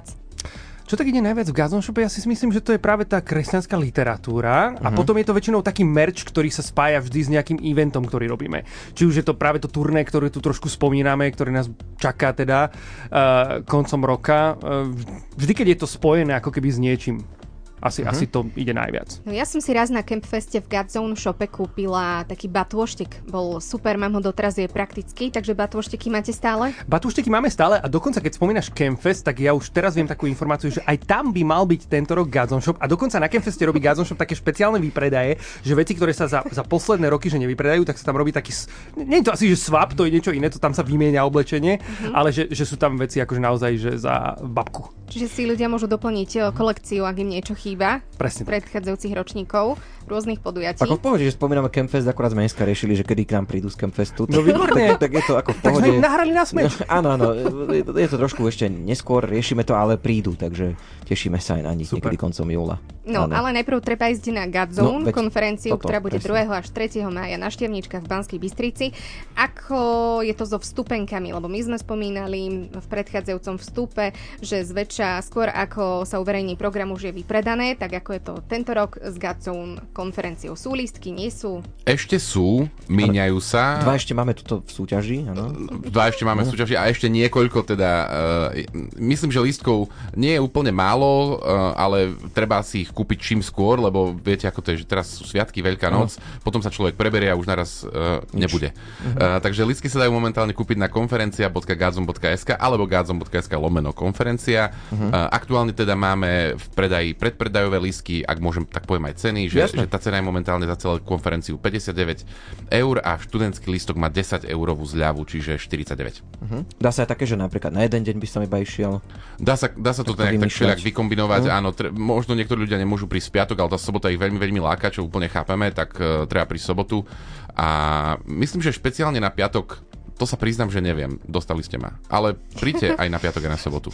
Čo tak ide najviac v Godzone Shope? Ja si myslím, že to je práve tá kresťanská literatúra a uh-huh. potom je to väčšinou taký merch, ktorý sa spája vždy s nejakým eventom, ktorý robíme. Či už je to práve to turné, ktoré tu trošku spomíname, ktoré nás čaká teda uh, koncom roka. Uh, vždy, keď je to spojené ako keby s niečím. Asi, uh-huh. asi to ide najviac. No ja som si raz na Campfeste v Godzone Shope kúpila taký batôštek. Bol super, mám ho doteraz, je praktický, takže batôšteky máte stále? Batôšteky máme stále a dokonca keď spomínaš Campfest, tak ja už teraz viem takú informáciu, že aj tam by mal byť tento rok Godzone Shop a dokonca na Campfeste robí Godzone Shop také špeciálne výpredaje, že veci, ktoré sa za, za posledné roky že nevypredajú, tak sa tam robí taký, nie je to asi že swap, to je niečo iné, to tam sa vymieňa oblečenie, uh-huh. ale že, že sú tam veci akože naozaj že za babku. Čiže si ľudia môžu doplniť kolekciu, ak im niečo chýba. Presne. Predchádzajúcich ročníkov, rôznych podujatí. Ako v pohode, že spomíname Campfest, akurát sme dneska riešili, že kedy k nám prídu z Campfestu. No výborné. Tak, tak je to ako v pohode. Tak sme nahrali na smeč. Áno, áno, je, je to trošku ešte neskôr, riešime to, ale prídu, takže tešíme sa aj na nich niekedy koncom júla. No, áno. Ale najprv treba ísť na Godzone, no, konferenciu, toto, ktorá bude presne. druhého až tretieho mája na Štiavničkách v Banskej Bystrici. Ako je to so vstupenkami? Lebo my sme spomínali v predchádzajúcom vstupe, že zväčša skôr ako sa uverejní program už je vypredané, tak ako je to tento rok s Godzone konferenciou. Sú lístky, nie sú? Ešte sú, míňajú sa. Dva ešte máme tuto v súťaži, áno. Dva ešte máme v súťaži a ešte niekoľko teda, uh, myslím, že lístkov nie je úplne málo, uh, ale treba si ich kúpiť čím skôr, lebo viete, ako to je, že teraz sú sviatky, Veľká noc, uh-huh. potom sa človek preberie a už naraz uh, nebude. Uh-huh. Uh, takže lístky sa dajú momentálne kúpiť na konferencia bodka godzone bodka es ká alebo godzone bodka es ká lomeno konferencia. Uh-huh. Uh, aktuálne teda máme v predaji predpredajové lístky, ak môžem tak poviem aj ceny, že, že tá cena je momentálne za celú konferenciu päťdesiatdeväť eur a študentský lístok má desať eurovú zľavu, čiže štyridsaťdeväť. Uh-huh. Dá sa aj také, že napríklad na jeden deň by som iba išiel? Dá sa, dá sa to tak, tak všelijak vykombinovať, uh-huh. áno, tre, možno niektorí ľudia nemôžu prísť v piatok, ale tá sobota ich veľmi, veľmi láka, čo úplne chápeme, tak uh, treba prísť sobotu a myslím, že špeciálne na piatok, to sa priznám, že neviem, dostali ste ma, ale príďte aj na piatok a na sobotu.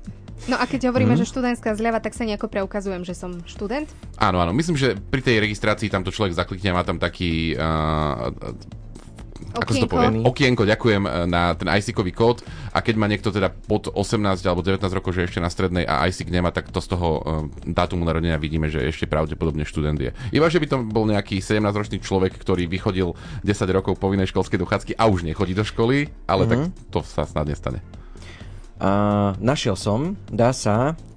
No a keď hovoríme, mm. že študentská zľava, tak sa nejako preukazujem, že som študent? Áno, áno. Myslím, že pri tej registrácii tamto človek zaklikne, má tam taký... Uh, ako sa to povie? Okienko, ďakujem, na ten í cé-kový kód a keď má niekto teda pod osemnásť alebo devätnásť rokov, že ešte na strednej a í cé nemá, tak to z toho uh, dátumu narodenia vidíme, že ešte pravdepodobne študent je. Iba, že by to bol nejaký sedemnásťročný človek, ktorý vychodil desať rokov povinnej školskej dochádzky a už nechodí do školy, ale mm-hmm. tak to sa snad nestane. Uh, našiel som, dá sa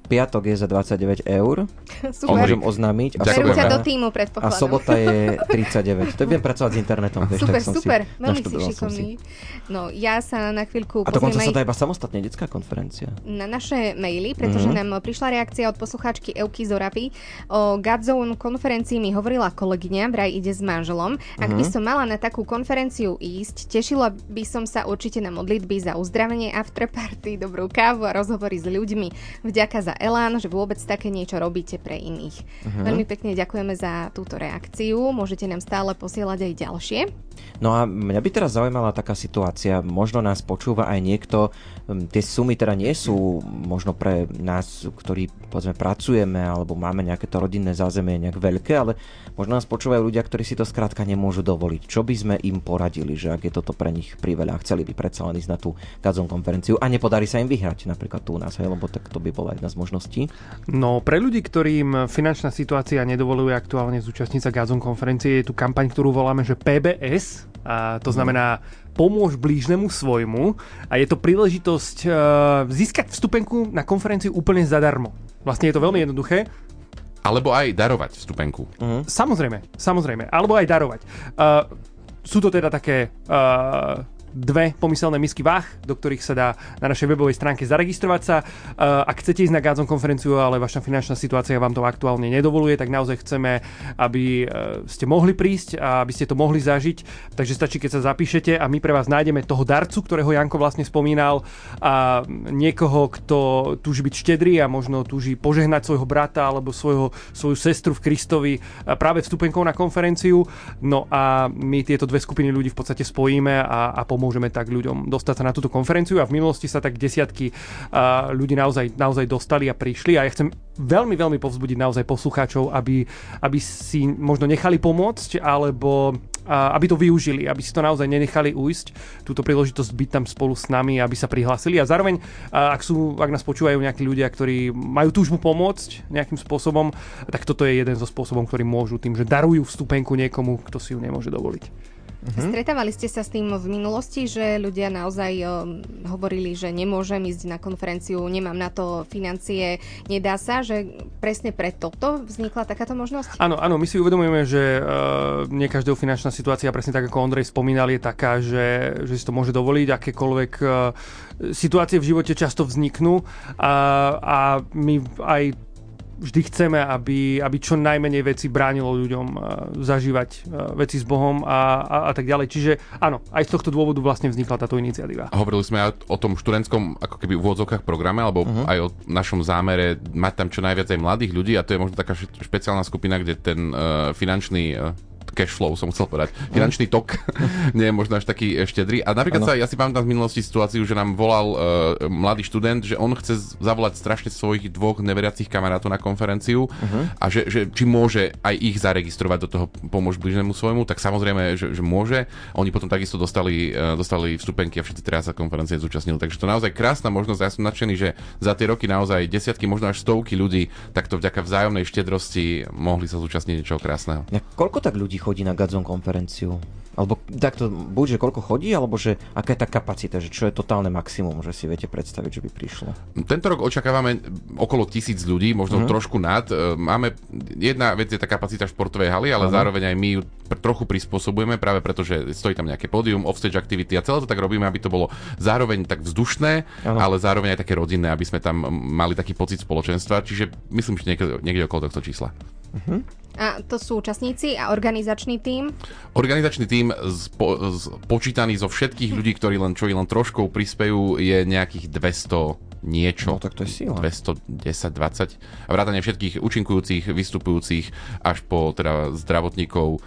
piatok je za dvadsaťdeväť eur. Super. Môžem oznámiť. A Berú sobota, ťa do týmu, predpokladám. a sobota je tridsaťdeväť. To viem pracovať s internetom. Vieš, Super, tak som super. Si, Veľmi si šikovný. No, ja sa na chvíľku A dokonca pozriem sa dá aj iba samostatne detská konferencia. na naše maily, pretože mm-hmm. nám prišla reakcia od poslucháčky Euky Zorapy. O Godzone konferencii mi hovorila kolegyňa, vraj ide s manželom. Ak mm-hmm. by som mala na takú konferenciu ísť, tešila by som sa určite na modlitby za uzdravenie, afterparty, dobrú kávu a rozhovory s ľuďmi. Vďaka za elán, že vôbec také niečo robíte pre iných. Mm-hmm. Veľmi pekne ďakujeme za túto reakciu. Môžete nám stále posielať aj ďalšie. No a mňa by teraz zaujímala taká situácia. Možno nás počúva aj niekto. Tie sumy teda nie sú možno pre nás, ktorí povedzme pracujeme alebo máme nejaké to rodinné zázemie nejak veľké, ale možno nás počúvajú ľudia, ktorí si to skrátka nemôžu dovoliť. Čo by sme im poradili, že ak je toto pre nich priveľa, chceli by predsa len ísť na tú Godzone konferenciu a nepodarí sa im vyhrať napríklad tu u nás, hej, lebo tak to by bola jedna z možností. No pre ľudí, ktorým finančná situácia nedovoluje aktuálne zúčastniť sa Godzone konferencie, je tu kampaň, ktorú voláme, že pé bé es, a to znamená pomôž blížnemu svojmu, a je to príležitosť uh, získať vstupenku na konferenciu úplne zadarmo. Vlastne je to veľmi jednoduché. Alebo aj darovať vstupenku. Uh-huh. Samozrejme, samozrejme. Alebo aj darovať. Uh, sú to teda také uh, dve pomyselné misky váh, do ktorých sa dá na našej webovej stránke zaregistrovať sa. Uh, ak chcete ísť na Godzone konferenciu, ale vaša finančná situácia vám to aktuálne nedovoluje, tak naozaj chceme, aby uh, ste mohli prísť a aby ste to mohli zažiť. Takže stačí, keď sa zapíšete a my pre vás nájdeme toho darcu, ktorého Janko vlastne spomínal, a niekoho, kto túži byť štedrý a možno túži požehnať svojho brata alebo svojho, svoju sestru v Kristovi práve vstupenkou na konferenciu. No a my tieto dve skupiny ľudí v podstate spojíme a, a pomôžeme môžeme tak ľuďom dostať sa na túto konferenciu, a v minulosti sa tak desiatky uh, ľudí naozaj, naozaj dostali a prišli, a ja chcem veľmi, veľmi povzbudiť naozaj poslucháčov, aby, aby si možno nechali pomôcť, alebo uh, aby to využili, aby si to naozaj nenechali ujsť, túto príležitosť byť tam spolu s nami, aby sa prihlásili, a zároveň uh, ak, sú, ak nás počúvajú nejakí ľudia, ktorí majú túžbu pomôcť nejakým spôsobom, tak toto je jeden zo spôsobov, ktorým môžu, tým, že darujú vstupenku niekomu, kto si ju nemôže dovoliť. Uh-huh. Stretávali ste sa s tým v minulosti, že ľudia naozaj um, hovorili, že nemôžem ísť na konferenciu, nemám na to financie, nedá sa, že presne pre toto vznikla takáto možnosť? Áno, áno, my si uvedomujeme, že uh, nie každého finančná situácia, presne tak ako Ondrej spomínal, je taká, že, že si to môže dovoliť, akékoľvek uh, situácie v živote často vzniknú, a, a my aj vždy chceme, aby, aby čo najmenej veci bránilo ľuďom uh, zažívať uh, veci s Bohom a, a, a tak ďalej. Čiže áno, aj z tohto dôvodu vlastne vznikla táto iniciatíva. Hovorili sme aj o tom študentskom ako keby v úvodzovkách programe, alebo uh-huh. aj o našom zámere mať tam čo najviac aj mladých ľudí, a to je možno taká špeciálna skupina, kde ten uh, finančný uh, cash flow, som chcel povedať. Finančný tok nie je možno až taký štedrý. A napríklad ano. sa, ja si pamätám v minulosti situáciu, že nám volal uh, mladý študent, že on chce zavolať strašne svojich dvoch neveriacich kamarátov na konferenciu, uh-huh. a že, že či môže aj ich zaregistrovať do toho pomôž blížnemu svojmu, tak samozrejme, že, že môže. Oni potom takisto dostali, uh, dostali vstupenky a všetci teraz sa konferencie zúčastnili. Takže to naozaj krásna možnosť. Ja som nadšený, že za tie roky naozaj desiatky, možno až stovky ľudí takto vďaka vzájomnej štedrosti mohli sa zúčastniť niečoho krásneho. Ja, koľko tak ľudí chodí na Godzone konferenciu? Alebo takto, buď, že koľko chodí, alebo že aká je tá kapacita, že čo je totálne maximum, že si viete predstaviť, že by prišlo? Tento rok očakávame okolo tisíc ľudí, možno uh-huh. trošku nad. Máme, jedna vec je tá kapacita športovej haly, ale uh-huh. zároveň aj my ju trochu prispôsobujeme, práve preto, že stojí tam nejaké pódium, offstage activity, a celé to tak robíme, aby to bolo zároveň tak vzdušné, uh-huh. ale zároveň aj také rodinné, aby sme tam mali taký pocit spoločenstva. Čiže myslím, že niekde, niekde okolo tohto čísla. Uh-huh. A to sú účastníci a organizačný tím? Organizačný tím zpo, z, počítaný zo všetkých ľudí, ktorí len čo i len trošku prispejú, je nejakých dvesto niečo. No tak to je sila. dvestodesať dvadsať. A vrátane všetkých účinkujúcich, vystupujúcich, až po teda zdravotníkov,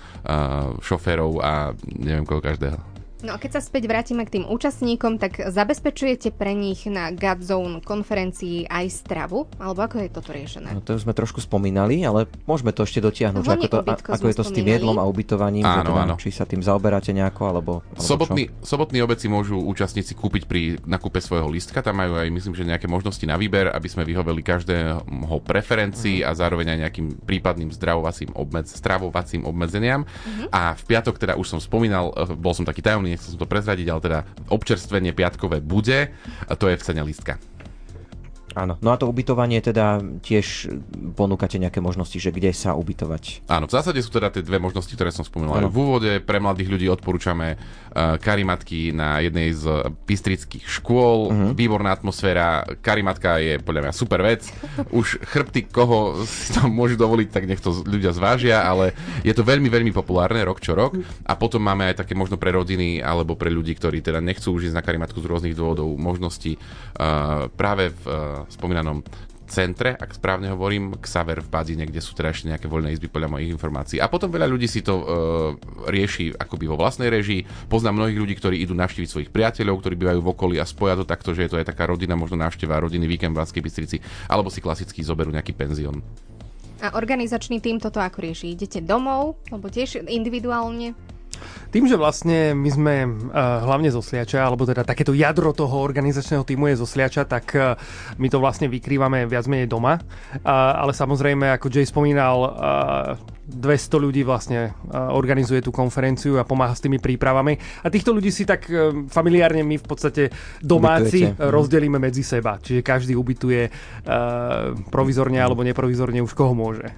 šoférov a neviem koho každého. No a keď sa späť vrátime k tým účastníkom, tak zabezpečujete pre nich na Godzone konferencii aj stravu? Alebo ako je toto riešené? No to sme trošku spomínali, ale môžeme to ešte dotiahnuť. Ako, to, ako je to s tým jedlom a ubytovaním? Áno, teda, áno. Či sa tým zaoberáte nejako, alebo, alebo sobotný, sobotný obed si môžu účastníci kúpiť pri nakupe svojho lístka. Tam majú aj, myslím, že nejaké možnosti na výber, aby sme vyhoveli každého preferencii mm. a zároveň aj nejakým prípadným zdravovacím, obmedz, stravovacím obmedzeniam. Mm-hmm. A v piatok teda už som spomínal, bol som taký tajomný, nechcel som to prezradiť, ale teda občerstvenie piatkové bude, a to je v cene lístka. Áno, no a to ubytovanie teda tiež ponúkate nejaké možnosti, že kde sa ubytovať? Áno, v zásade sú teda tie dve možnosti, ktoré som spomínal aj v úvode. Pre mladých ľudí odporúčame uh, karimatky na jednej z bystrických škôl. Uh-huh. Výborná atmosféra, karimatka je podľa mňa super vec. Už chrbty, koho si tam môžu dovoliť, tak nech to ľudia zvážia, ale je to veľmi, veľmi populárne rok čo rok. A potom máme aj také možno pre rodiny alebo pre ľudí, ktorí teda nechcú už ísť na karimatku z rôznych dôvodov, možnosti uh, práve v uh, spomínanom centre, ak správne hovorím, Xaver v Badzine, kde sú teda ešte nejaké voľné izby podľa mojich informácií. A potom veľa ľudí si to uh, rieši akoby vo vlastnej režii. Poznám mnohých ľudí, ktorí idú navštíviť svojich priateľov, ktorí bývajú v okolí a spoja to takto, že je to aj taká rodina, možno návšteva rodiny, víkend v Banskej Bystrici, alebo si klasicky zoberú nejaký penzión. A organizačný tím toto ako rieši? Idete domov, alebo tiež individuálne? Tým, že vlastne my sme uh, hlavne zo Sliača, alebo teda takéto jadro toho organizačného týmu je zo Sliača, tak uh, my to vlastne vykrývame viac menej doma. Uh, ale samozrejme, ako Jay spomínal, uh, dvesto ľudí vlastne uh, organizuje tú konferenciu a pomáha s tými prípravami. A týchto ľudí si tak uh, familiárne my v podstate domáci uh, rozdelíme medzi seba. Čiže každý ubytuje uh, provizorne alebo neprovizorne už koho môže.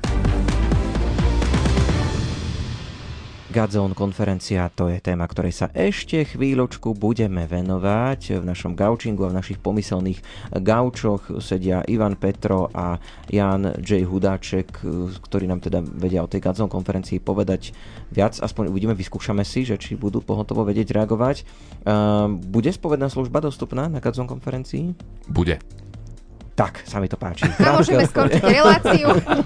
Godzone konferencia, to je téma, ktorej sa ešte chvíľočku budeme venovať. V našom gaučingu a v našich pomyselných gaučoch sedia Ivan Petro a Jan J. Hudáček, ktorí nám teda vedia o tej Godzone konferencii povedať viac. Aspoň uvidíme, vyskúšame si, že či budú pohotovo vedieť reagovať. Bude spovedná služba dostupná na Godzone konferencii? Bude. Tak, sa mi to páči. A môžeme skončiť reláciu.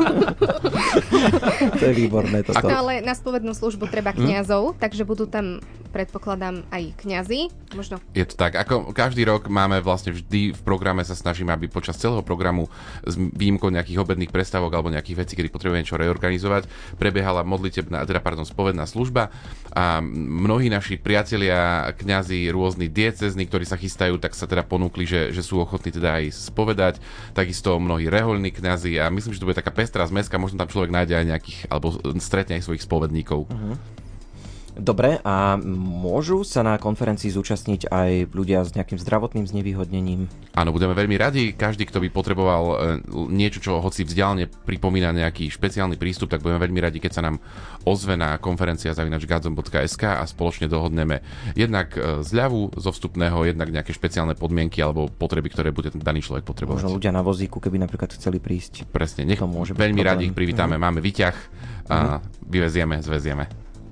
To je výborné toto. No ale na spovednú službu treba kňazov, hm? takže budú tam, predpokladám, aj kňazi. Možno. Je to tak, ako každý rok máme vlastne vždy v programe sa snažíme, aby počas celého programu s výjimkou nejakých obedných prestávok alebo nejakých vecí, kedy potrebujeme niečo reorganizovať, prebiehala modlitebná, teda pardon, spovedná služba a mnohí naši priatelia, kňazi, rôzni diecézni, ktorí sa chystajú, tak sa teda ponúkli, že, že sú ochotní teda aj spovedať. Takisto mnohí rehoľní kňazi a myslím, že to bude taká pestrá zmeska, možno tam človek nájde aj nejakých, alebo stretne aj svojich spovedníkov. Uh-huh. Dobre, a môžu sa na konferencii zúčastniť aj ľudia s nejakým zdravotným znevýhodnením? Áno, budeme veľmi radi. Každý, kto by potreboval niečo, čo hoci vzdialne pripomína nejaký špeciálny prístup, tak budeme veľmi radi, keď sa nám ozve na konferencia zavináč godzone bodka es ká a spoločne dohodneme jednak zľavu zo vstupného, jednak nejaké špeciálne podmienky alebo potreby, ktoré bude ten daný človek potrebovať. Možno ľudia na vozíku, keby napríklad chceli prísť. Presne, nech veľmi radi ich privítame. Uh-huh. Máme výťah a uh-huh. vyvezieme, zvezieme.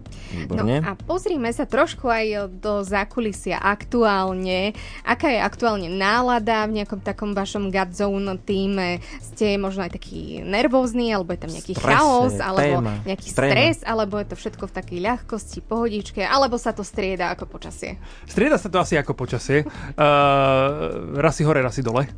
No Výborne. a pozrime sa trošku aj do zákulisia aktuálne. Aká je aktuálne nálada v nejakom takom vašom Godzone týme? Ste možno aj taký nervózny, alebo je tam nejaký Strese, chaos, alebo téma, nejaký tréma. stres, alebo je to všetko v takej ľahkosti, pohodičke, alebo sa to strieda ako počasie? Strieda sa to asi ako počasie. Uh, raz si hore, raz si dole.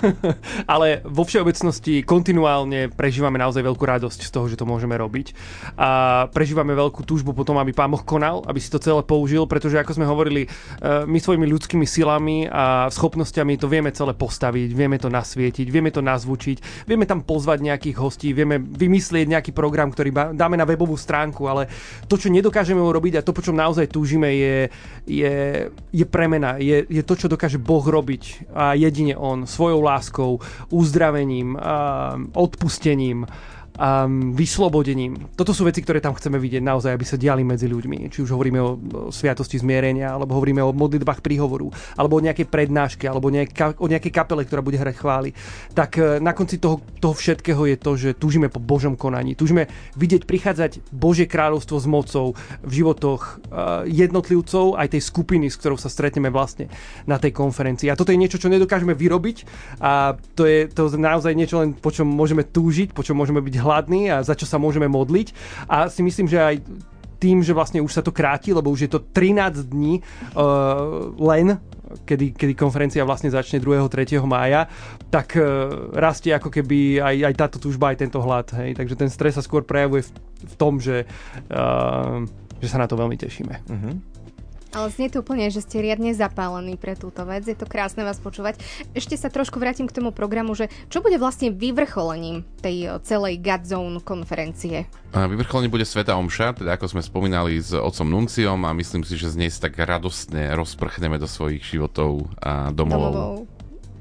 Ale vo všeobecnosti kontinuálne prežívame naozaj veľkú radosť z toho, že to môžeme robiť. A prežívame veľkú túžbu potom, aby Pán Boh konal, aby si to celé použil, pretože ako sme hovorili, my svojimi ľudskými silami a schopnosťami to vieme celé postaviť, vieme to nasvietiť, vieme to nazvučiť, vieme tam pozvať nejakých hostí, vieme vymyslieť nejaký program, ktorý dáme na webovú stránku, ale to, čo nedokážeme urobiť a to, po čom naozaj túžime, je, je, je premena, je, je to, čo dokáže Boh robiť a jedine On, svojou láskou, uzdravením, odpustením, Um, vyslobodením. Toto sú veci, ktoré tam chceme vidieť naozaj, aby sa diali medzi ľuďmi. Či už hovoríme o, o sviatosti zmierenia, alebo hovoríme o modlitbách príhovoru, alebo o nejakej prednáške, alebo nejaké, o nejakej kapele, ktorá bude hrať chvály. Tak uh, na konci toho, toho všetkého je to, že túžime po Božom konaní. Túžime vidieť prichádzať Božie kráľovstvo s mocou v životoch uh, jednotlivcov, aj tej skupiny, s ktorou sa stretneme vlastne na tej konferencii. A toto je niečo, čo nedokážeme vyrobiť a to je to naozaj niečo len, po čom môžeme túžiť, po čom môžeme byť hladný a za čo sa môžeme modliť. A si myslím, že aj tým, že vlastne už sa to kráti, lebo už je to trinásť dní uh, len, kedy, kedy konferencia vlastne začne druhého tretieho mája, tak uh, rastie ako keby aj, aj táto túžba, aj tento hlad. Hej? Takže ten stres sa skôr prejavuje v, v tom, že, uh, že sa na to veľmi tešíme. Uh-huh. Ale znie to úplne, že ste riadne zapálení pre túto vec. Je to krásne vás počúvať. Ešte sa trošku vrátim k tomu programu, že čo bude vlastne vyvrcholením tej celej Godzone konferencie? Vyvrcholením bude svätá omša, teda ako sme spomínali s otcom Nunciom a myslím si, že z nej tak radostne rozprchneme do svojich životov a domov. domovov.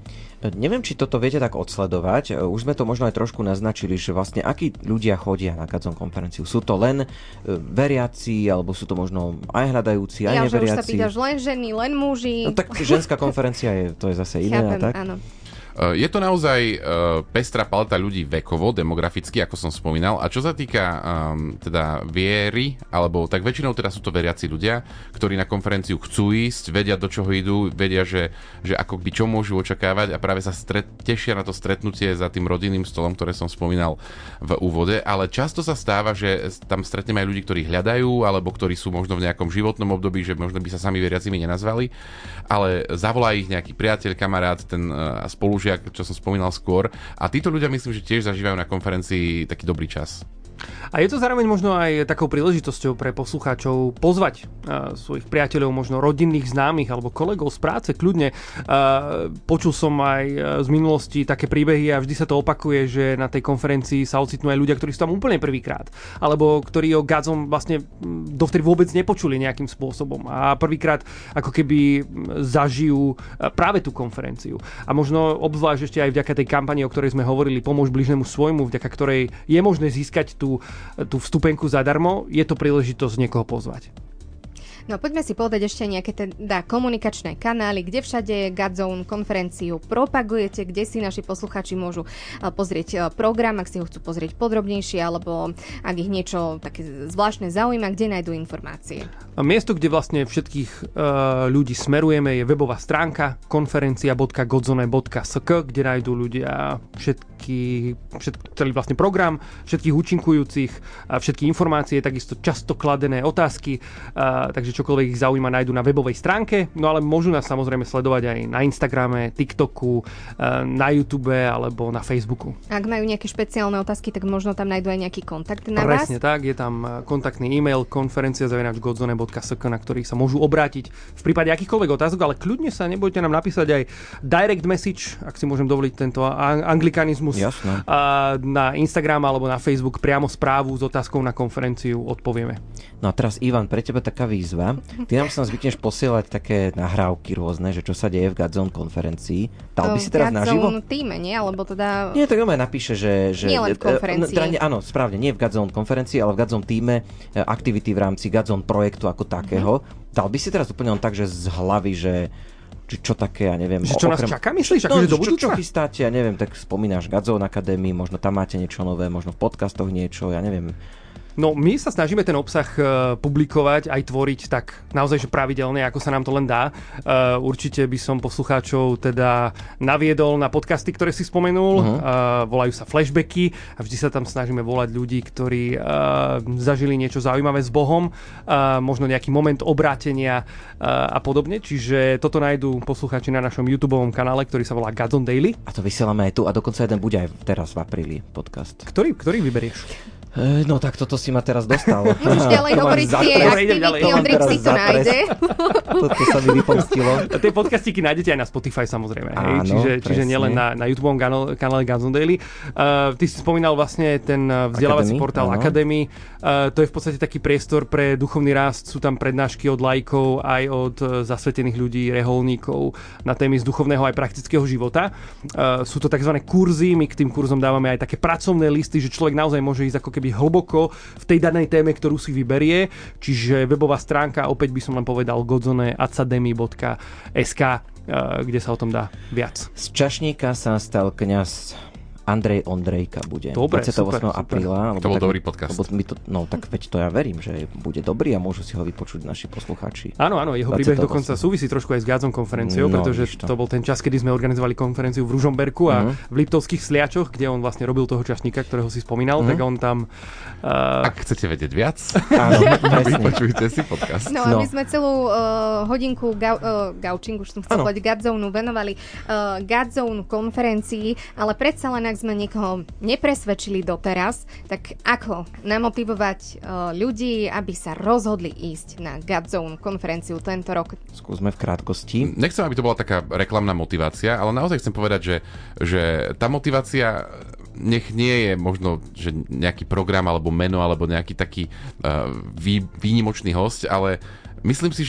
Neviem, či toto viete tak odsledovať. Už sme to možno aj trošku naznačili, že vlastne akí ľudia chodia na Godzone konferenciu. Sú to len veriaci, alebo sú to možno aj hľadajúci, aj ja, neveriaci. Ja, že už sa pýtaš len ženy, len muži. No tak ženská konferencia je, to je zase iné. Chápem, tak? Áno. Je to naozaj pestrá paleta ľudí vekovo, demograficky, ako som spomínal. A čo sa týka um, teda viery, alebo tak väčšinou teda sú to veriaci ľudia, ktorí na konferenciu chcú ísť, vedia, do čoho idú, vedia, že, že ako by čo môžu očakávať a práve sa stret, tešia na to stretnutie za tým rodinným stolom, ktoré som spomínal v úvode. Ale často sa stáva, že tam stretneme aj ľudí, ktorí hľadajú, alebo ktorí sú možno v nejakom životnom období, že možno by sa sami veriacimi nenazvali, ale zavolá ich nejaký priateľ, kamarát, ten uh, spolu čo som spomínal skôr. A títo ľudia myslím, že tiež zažívajú na konferencii taký dobrý čas. A je to zároveň možno aj takou príležitosťou pre poslucháčov pozvať uh, svojich priateľov, možno rodinných známych alebo kolegov z práce kľudne. Uh, počul som aj uh, z minulosti také príbehy a vždy sa to opakuje, že na tej konferencii sa ocitnú aj ľudia, ktorí sú tam úplne prvýkrát. Alebo ktorí o Godzone vlastne dovtedy vôbec nepočuli nejakým spôsobom. A prvýkrát ako keby zažijú uh, práve tú konferenciu. A možno obzvlášť ešte aj vďaka tej kampani, o ktorej sme hovorili, Pomôž bližnému svojmu, vďaka ktorej je možné získať tú, tú vstupenku zadarmo, je to príležitosť niekoho pozvať. No poďme si povedať ešte nejaké teda komunikačné kanály, kde všade Godzone konferenciu propagujete, kde si naši poslucháči môžu pozrieť program, ak si ho chcú pozrieť podrobnejšie, alebo ak ich niečo také zvláštne zaujíma, kde nájdú informácie. Miesto, kde vlastne všetkých uh, ľudí smerujeme, je webová stránka konferencia bodka godzone bodka es ká, kde nájdú ľudia všetky, všetky, celý vlastne program, všetkých účinkujúcich, všetky informácie, takisto často kladené otázky, uh, takže čokoľvek ich zaujíma, nájdu na webovej stránke, no ale môžu nás samozrejme sledovať aj na Instagrame, TikToku, na YouTube alebo na Facebooku. Ak majú nejaké špeciálne otázky, tak možno tam nájdu aj nejaký kontakt na Presne vás? Presne tak, je tam kontaktný e-mail konferencia zavináč godzone bodka es ká, na ktorý sa môžu obrátiť v prípade akýchkoľvek otázok, ale kľudne sa nebojte nám napísať aj direct message, ak si môžem dovoliť tento anglikanizmus. Jasné. Na Instagram alebo na Facebook priamo správu s otázkou na konferenciu odpovieme. No a teraz Ivan, pre teba taká výzva. Ty nám sa zvykneš posielať také nahrávky rôzne, že čo sa deje v Godzone konferencii. Dal by si teraz naživo? V Godzone týme, nie? Alebo teda... Nie, tak on napíše, že... že nie len v konferencii. Teda, nie, áno, správne, nie v Godzone konferencii, ale v Godzone týme, aktivity v rámci Godzone projektu ako takého. Mm-hmm. Dal by si teraz úplne on tak, že z hlavy, že či čo také, ja neviem... Že čo okrem... nás čaká, myslíš? No, akože do čo, čo budúcna? chystáte, ja neviem, tak spomínaš Godzone Academy, možno tam máte niečo nové, možno v podcastoch niečo, ja neviem... No, my sa snažíme ten obsah uh, publikovať, aj tvoriť tak naozaj že pravidelne, ako sa nám to len dá. Uh, určite by som poslucháčov teda naviedol na podcasty, ktoré si spomenul. Uh-huh. Uh, volajú sa Flashbacky a vždy sa tam snažíme volať ľudí, ktorí uh, zažili niečo zaujímavé s Bohom, uh, možno nejaký moment obrátenia uh, a podobne. Čiže toto nájdú poslucháči na našom YouTubeovom kanále, ktorý sa volá Godzone Daily. A to vysielame aj tu a dokonca jeden bude aj teraz v apríli podcast. Ktorý, ktorý vyberieš? No tak toto si ma teraz dostal. Už ďalej hovoriť tie aktivity, Ondrik si to nájde. Toto sa mi vypomstilo. Tie podcastíky nájdete aj na Spotify samozrejme. Áno, čiže, čiže nielen na, na YouTubeovom kanále Godzone Daily. Uh, ty si spomínal vlastne ten vzdelávací portál áno. Academy. Uh, to je v podstate taký priestor pre duchovný rast. Sú tam prednášky od laikov, aj od zasvetených ľudí, reholníkov na témy z duchovného aj praktického života. Uh, sú to tzv. Kurzy. My k tým kurzom dávame aj také pracovné listy, že človek naozaj môže ísť ako keby hlboko v tej danej téme, ktorú si vyberie. Čiže webová stránka, opäť by som len povedal godzone academy bodka es ká, kde sa o tom dá viac. Z čašníka sa stal kňaz Andrej Ondrejka bude. Dobre, dvadsiateho ôsmeho apríla. To bol tak, dobrý podcast. To, no tak veď to ja verím, že bude dobrý a môžu si ho vypočuť naši poslucháči. Áno, áno, jeho príbeh dokonca súvisí trošku aj s Godzone konferenciou, no, pretože to. to bol ten čas, kedy sme organizovali konferenciu v Ružomberku a uh-huh. v Liptovských Sliačoch, kde on vlastne robil toho čašníka, ktorého si spomínal, uh-huh. tak on tam... Uh... Ak chcete vedieť viac, áno, vypočujte si podcast. No a my sme celú uh, hodinku gau, uh, gaučing, už som chcel povedať, Godzone venovali uh, Godzone konferencii, ale predsa len ak sme niekoho nepresvedčili doteraz, tak ako namotivovať uh, ľudí, aby sa rozhodli ísť na Godzone konferenciu tento rok? Skúsme v krátkosti. Nechcem, aby to bola taká reklamná motivácia, ale naozaj chcem povedať, že, že tá motivácia nech nie je možno že nejaký program alebo meno alebo nejaký taký uh, vý, výnimočný hosť, ale myslím si, že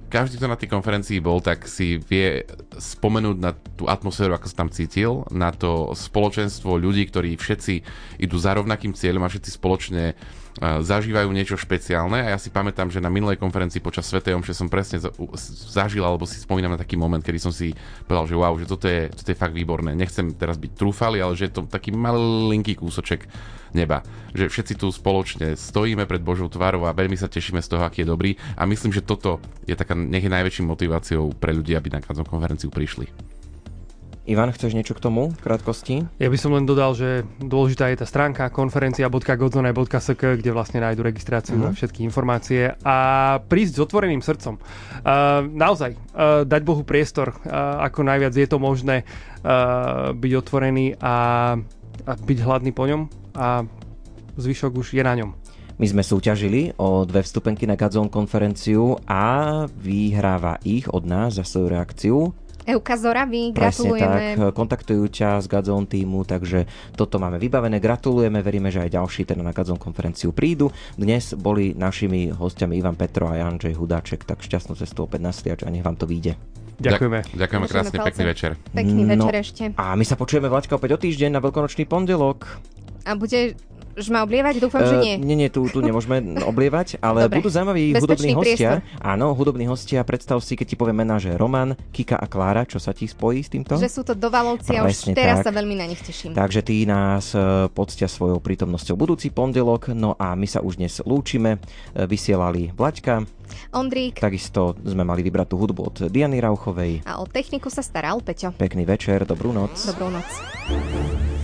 každý, kto na tej konferencii bol, tak si vie spomenúť na tú atmosféru, ako sa tam cítil, na to spoločenstvo ľudí, ktorí všetci idú za rovnakým cieľom a všetci spoločne zažívajú niečo špeciálne. A ja si pamätám, že na minulej konferencii počas svätej omše som presne zažil, alebo si spomínam na taký moment, kedy som si povedal, že wow, že toto je, toto je fakt výborné. Nechcem teraz byť trúfalý, ale že je to taký malinký kúsoček neba. Že všetci tu spoločne stojíme pred Božou tvárou a veľmi sa tešíme z toho, aký je dobrý. A myslím, že toto je taká nech je najväčšou motiváciou pre ľudí, aby na každú konferenciu prišli. Ivan, chceš niečo k tomu v krátkosti? Ja by som len dodal, že dôležitá je tá stránka konferencia bodka godzone bodka es ká, kde vlastne nájdu registráciu mm. a všetky informácie a prísť s otvoreným srdcom. Uh, naozaj, uh, dať Bohu priestor, uh, ako najviac je to možné, uh, byť otvorený a, a byť hladný po ňom a zvyšok už je na ňom. My sme súťažili o dve vstupenky na Godzone konferenciu a vyhráva ich od nás za svoju reakciu Euka Zoravy, Presne gratulujeme. tak, kontaktujú ťa z Godzone týmu, takže toto máme vybavené, gratulujeme, veríme, že aj ďalší teda na Godzone konferenciu prídu. Dnes boli našimi hostiami Ivan Petro a Andrej Hudáček, tak šťastnú cestu opäť na Sliač a nech vám to vyjde. Ďakujeme. Ďakujeme krásne, palce. Pekný večer. Pekný no, večer ešte. A my sa počujeme, Vlaďka, opäť o týždeň na Veľkonočný pondelok. A bude... Už ma oblievať? Dúfam, uh, že nie. Nie, nie, tu, tu nemôžeme oblievať, ale Dobre. budú zaujímaví hudobní Bezpečný hostia. priestor. Áno, hudobní hostia. Predstav si, keď ti poviem mená, že Roman, Kika a Klára, čo sa ti spojí s týmto? Že sú to dovalovci a už Presne teraz tak. sa veľmi na nich teším. Takže tí nás e, poctia svojou prítomnosťou budúci pondelok. No a my sa už dnes lúčime. E, Vysielali Vlaďka. Ondrík. Takisto sme mali vybrať tú hudbu od Diany Rauchovej. A o techniku sa staral Peťo. Pekný večer, dobrú noc. Dobrú noc.